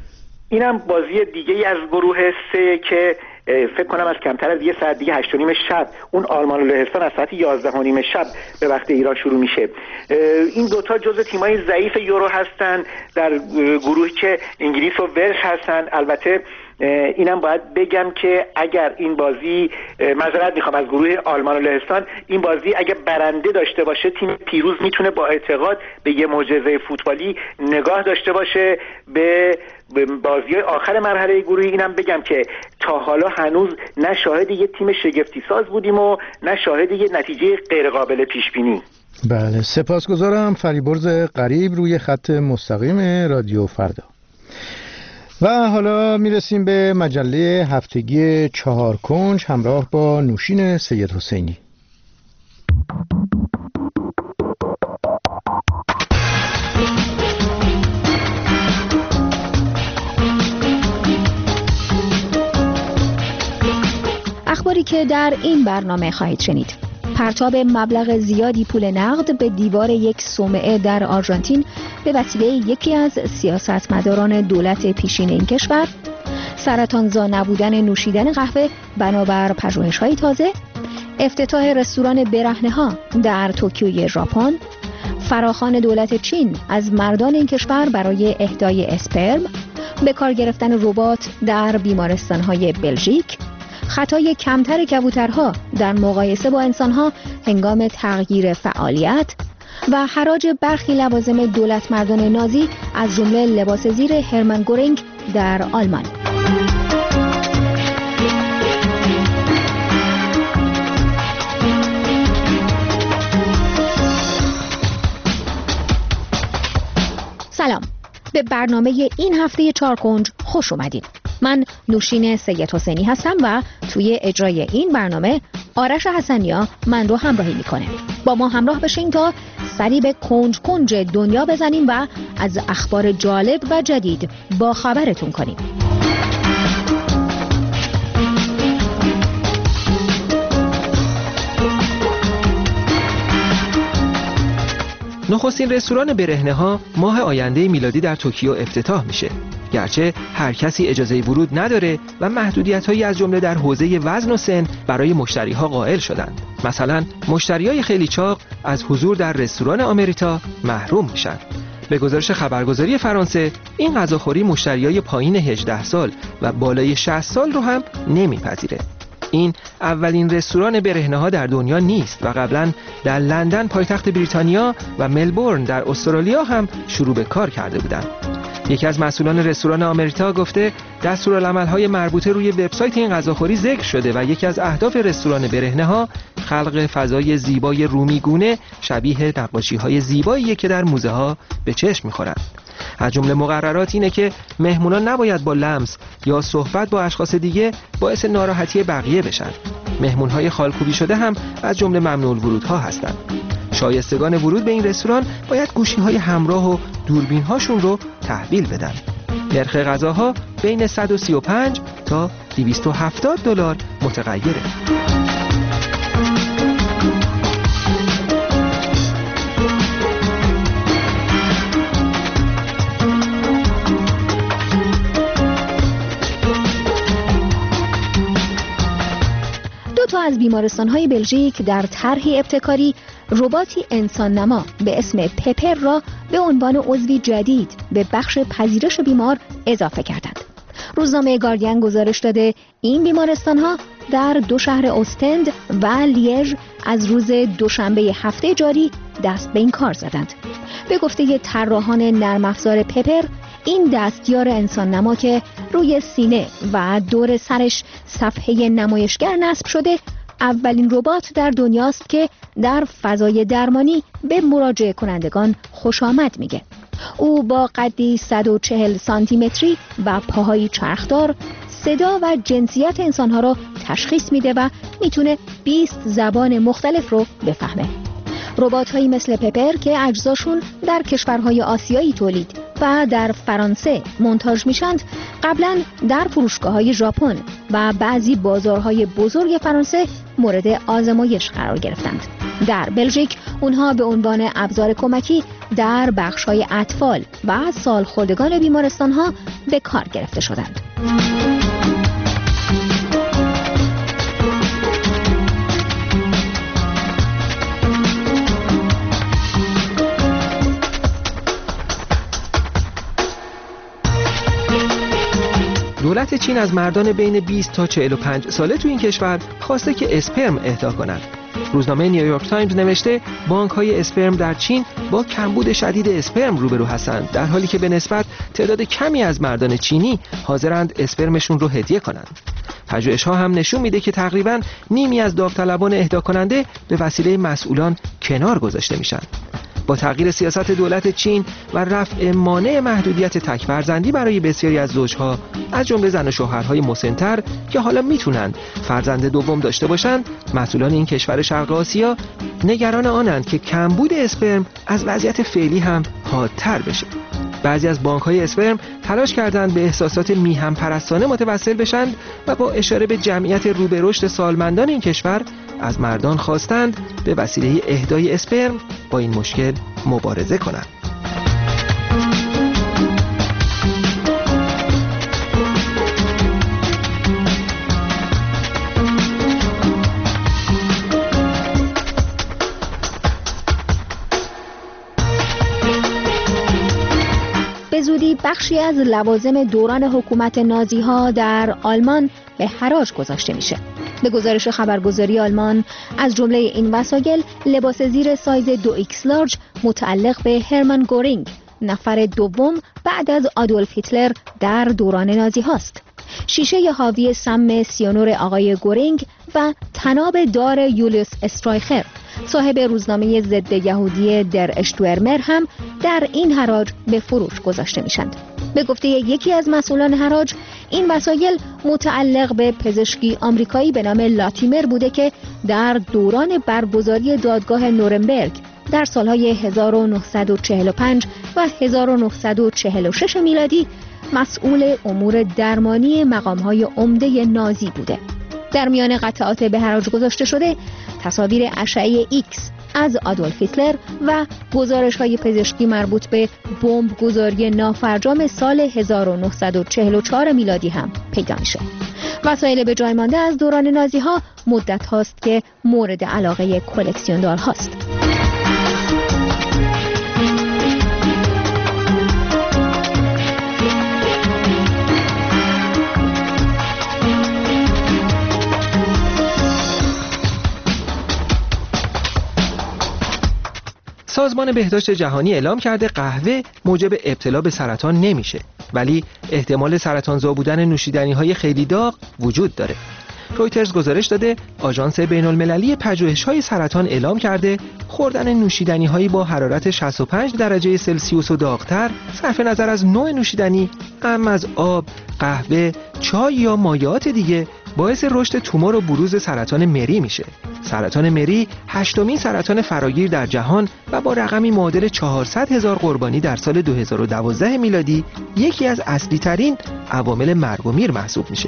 اینم بازی دیگه از گروه سه که فکر کنم از کمتر از یه ساعت دیگه هشت و نیم شب اون آلمان و لهستان از ساعت یازده و نیم شب به وقت ایران شروع میشه. این دوتا جزو تیمای ضعیف یورو هستن در گروهی که انگلیس و ولز هستن. البته اینم باید بگم که اگر این بازی، معذرت میخوام از گروه آلمان و لهستان، این بازی اگر برنده داشته باشه تیم پیروز میتونه با اعتقاد به یه معجزه فوتبالی نگاه داشته باشه به بازی آخر مرحله گروهی. اینم بگم که تا حالا هنوز نه شاهد یه تیم شگفتی ساز بودیم و نه شاهد یه نتیجه غیر قابل پیش بینی. بله، سپاسگزارم. فریبرز قریب روی خط مستقیم رادیو فردا. و حالا میرسیم به مجله هفتگی چهار کنج همراه با نوشین سید حسینی. که در این برنامه خواهید شنید. پرتاب مبلغ زیادی پول نقد به دیوار یک صومعه در آرژانتین به وسیله یکی از سیاستمداران دولت پیشین این کشور، سرطانزا نبودن نوشیدن قهوه بنابر پژوهش‌های تازه، افتتاح رستوران برهنه‌ها در توکیوی ژاپن، فراخوان دولت چین از مردان این کشور برای اهدای اسپرم، به کار گرفتن ربات در بیمارستان‌های بلژیک، خطای کمتر کبوترها در مقایسه با انسانها هنگام تغییر فعالیت و حراج برخی لوازم دولت مردان نازی از جمله لباس زیر هرمن گورینگ در آلمان. سلام، به برنامه این هفته چارکنج خوش اومدید. من نوشین سید حسینی هستم و توی اجرای این برنامه آرش حسنیا من رو همراهی میکنه. با ما همراه بشین تا سری به کنج کنج دنیا بزنیم و از اخبار جالب و جدید با خبرتون کنیم. نخستین رستوران برهنه‌ها ماه آینده میلادی در توکیو افتتاح میشه. گرچه هر کسی اجازه ورود نداره و محدودیت‌هایی از جمله در حوزه وزن و سن برای مشتری‌ها قائل شدند. مثلا مشتریای خیلی چاق از حضور در رستوران آمریتا محروم میشن. به گزارش خبرگزاری فرانسه، این غذاخوری مشتریای پایین هجده سال و بالای شصت سال رو هم نمیپذیره. این اولین رستوران برهنه‌ها در دنیا نیست و قبلا در لندن پایتخت بریتانیا و ملبورن در استرالیا هم شروع به کار کرده بودند. یکی از مسئولان رستوران آمریتا گفته دستورالعمل‌های مربوطه روی وبسایت این غذاخوری ذکر شده و یکی از اهداف رستوران برهنه‌ها خلق فضای زیبای رومیگونه شبیه نقاشی‌های زیباییه که در موزه‌ها به چشم می‌خورند. از جمله مقررات اینه که مهمونان نباید با لمس یا صحبت با اشخاص دیگه باعث ناراحتی بقیه بشن. مهمون‌های خالکوبی شده هم از جمله ممنوع الورودها هستند. شایستگان ورود به این رستوران باید گوشی‌های همراه و دوربین‌هاشون رو تحویل بدن. نرخ غذاها بین صد و سی و پنج تا دویست و هفتاد دلار متغیره. دو تا از بیمارستان‌های بلژیک در طرحی ابتکاری رباتی انسان نما به اسم پپر را به عنوان عضوی جدید به بخش پذیرش بیمار اضافه کردند. روزنامه گاردین گزارش داده این بیمارستان‌ها در دو شهر اوستند و لیژ از روز دوشنبه هفته جاری دست به این کار زدند. به گفته طراحان نرم افزار پپر، این دستیار انسان نما که روی سینه و دور سرش صفحه نمایشگر نصب شده اولین ربات در دنیاست که در فضای درمانی به مراجعه کنندگان خوش آمد میگه. او با قدی صد و چهل سانتی متری و پاهای چرخدار صدا و جنسیت انسانها را تشخیص میده و میتونه بیست زبان مختلف رو بفهمه. ربات‌هایی مثل پپر که اجزاشون در کشورهای آسیایی تولید و در فرانسه مونتاژ میشند، قبلا در فروشگاه‌های ژاپن و بعضی بازارهای بزرگ فرانسه مورد آزمایش قرار گرفتند. در بلژیک اونها به عنوان ابزار کمکی در بخش‌های اطفال و سالخوردگان بیمارستان‌ها به کار گرفته شدند. دولت چین از مردان بین بیست تا چهل و پنج ساله تو این کشور خواسته که اسپرم اهدا کنند. روزنامه نیویورک تایمز نوشته بانک‌های اسپرم در چین با کمبود شدید اسپرم روبرو هستند، در حالی که به نسبت تعداد کمی از مردان چینی حاضرند اسپرمشون رو هدیه کنند. پژوهش‌ها هم نشون میده که تقریباً نیمی از داوطلبان اهدا کننده به وسیله مسئولان کنار گذاشته میشن. با تغییر سیاست دولت چین و رفع مانع محدودیت تک فرزندی برای بسیاری از زوجها از جمله زن و شوهرهای مسن‌تر که حالا میتونن فرزند دوم داشته باشن، مسئولان این کشور شرق آسیا نگران آنند که کمبود اسپرم از وضعیت فعلی هم حادتر بشه. بعضی از بانک‌های اسپرم تلاش کردند به احساسات میهم پرستانه متوسل بشند و با اشاره به جمعیت رو به رشد سالمندان این کشور از مردان خواستند به وسیله اهدای اسپرم با این مشکل مبارزه کنند. به زودی بخشی از لوازم دوران حکومت نازی ها در آلمان به حراج گذاشته میشه. به گزارش خبرگزاری آلمان از جمله این وسایل لباس زیر سایز دو ایکس لارج متعلق به هرمان گورینگ، نفر دوم بعد از آدولف هیتلر در دوران نازی هاست. شیشه حاوی سم سیانور آقای گورینگ و تناب دار یولیوس استرایخر صاحب روزنامه ضد یهودی در اشتورمر هم در این حراج به فروش گذاشته میشند. به گفته یکی از مسئولان حراج، این وسایل متعلق به پزشکی آمریکایی به نام لاتیمر بوده که در دوران برگزاری دادگاه نورنبرگ در سالهای هزار و نهصد و چهل و پنج و هزار و نهصد و چهل و شش میلادی مسئول امور درمانی مقام‌های عمده نازی بوده. در میان قطعات به حراج گذاشته شده تصاویر اشعه ایکس از آدولف هیتلر و گزارش‌های پزشکی مربوط به بمب گذاری نافرجام سال هزار و نهصد و چهل و چهار میلادی هم پیدا میشه. وسایل به جای مانده از دوران نازی ها مدت هاست که مورد علاقه کلکسیوندار هاست. سازمان بهداشت جهانی اعلام کرده قهوه موجب ابتلا به سرطان نمیشه، ولی احتمال سرطانزا بودن نوشیدنی‌های خیلی داغ وجود داره. رویترز گزارش داده آژانس بین‌المللی پژوهش‌های سرطان اعلام کرده خوردن نوشیدنی‌هایی با حرارت شصت و پنج درجه سلسیوس و داغ‌تر صرف نظر از نوع نوشیدنی، اما از آب، قهوه، چای یا مایعات دیگه باعث رشد تومور و بروز سرطان مری میشه. سرطان مری هشتمین سرطان فراگیر در جهان و با رقمی معادل چهارصد هزار قربانی در سال دو هزار و دوازده میلادی یکی از اصلی ترین عوامل مرگ و میر محسوب میشه.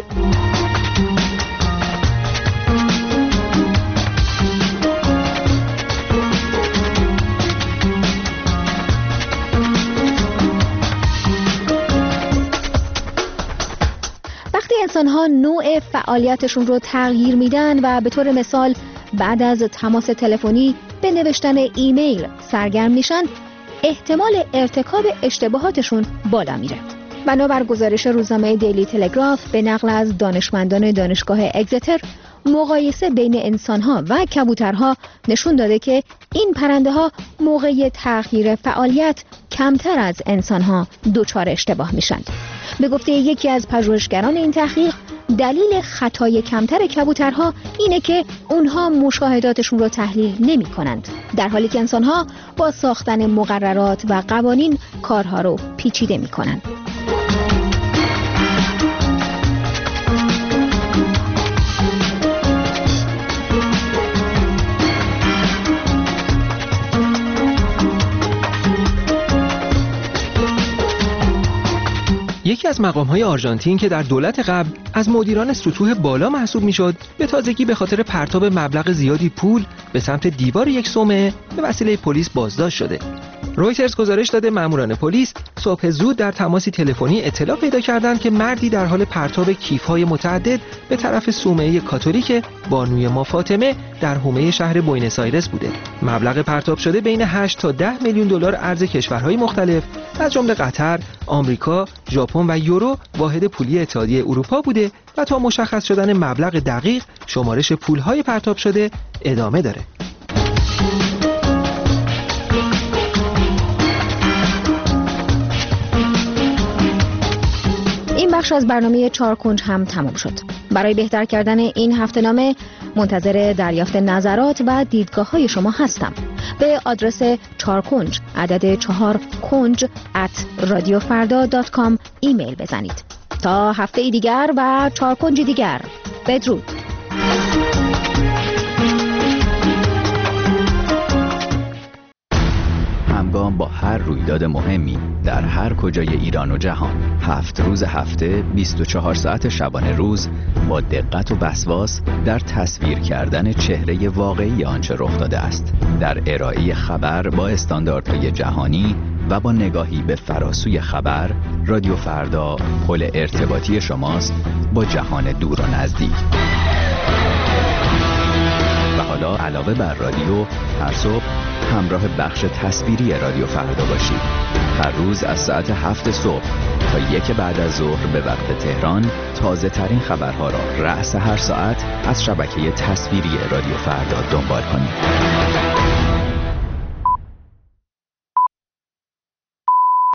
انسان‌ها نوع فعالیتشون رو تغییر میدن و به طور مثال بعد از تماس تلفنی به نوشتن ایمیل سرگرم میشن، احتمال ارتکاب اشتباهاتشون بالا میره. بنابر گزارش روزنامه دیلی تلگراف به نقل از دانشمندان دانشگاه اگزتر، مقایسه بین انسان‌ها و کبوترها نشون داده که این پرنده‌ها موقع تغییر فعالیت کمتر از انسان‌ها دچار اشتباه میشند. به گفته یکی از پژوهشگران این تحقیق، دلیل خطای کمتر کبوترها اینه که اونها مشاهداتشون رو تحلیل نمی کنند، در حالی که انسان‌ها با ساختن مقررات و قوانین کارها رو پیچیده می کنند. یکی از مقام‌های آرژانتین که در دولت قبل از مدیران سطوح بالا محسوب می‌شد، به تازگی به خاطر پرتاب مبلغ زیادی پول به سمت دیوار یک صومعه به وسیله پلیس بازداشت شده. رویترز گزارش داده ماموران پلیس صبح زود در تماسی تلفنی اطلاع پیدا کردند که مردی در حال پرتاب کیف‌های متعدد به طرف صومعه کاتولیک بانوی ما فاطمه در حومه شهر بوئنوس آیرس بوده. مبلغ پرتاب شده بین هشت تا ده میلیون دلار ارز کشورهای مختلف از جمله قطر، آمریکا، ژاپن و یورو واحد پولی اتحادیه اروپا بوده و تا مشخص شدن مبلغ دقیق شمارش پول‌های پرتاب شده ادامه داره. این بخش از برنامه چهار کنج هم تمام شد. برای بهتر کردن این هفته‌نامه منتظر دریافت نظرات و دیدگاه‌های شما هستم. به آدرس چهار کنج عدد چهار کنج ات رادیو فردا دات کام ایمیل بزنید. تا هفته ای دیگر و چهار کنج دیگر، بدرود. همگام با هر رویداد مهمی در هر کجای ایران و جهان. هفت روز هفته، بیست و چهار ساعت شبانه روز، با دقت و وسواس در تصویر کردن چهره واقعی آنچه رخ داده است، در ارائه خبر با استانداردهای جهانی و با نگاهی به فراسوی خبر. رادیو فردا پل ارتباطی شماست با جهان دور و نزدیک. و حالا علاوه بر رادیو، هر صبح همراه بخش تصویری رادیو فردا باشید. هر روز از ساعت هفت صبح تا یک بعد از ظهر به وقت تهران تازه ترین خبرها را رأس هر ساعت از شبکه تصویری رادیو فردا دنبال کنید.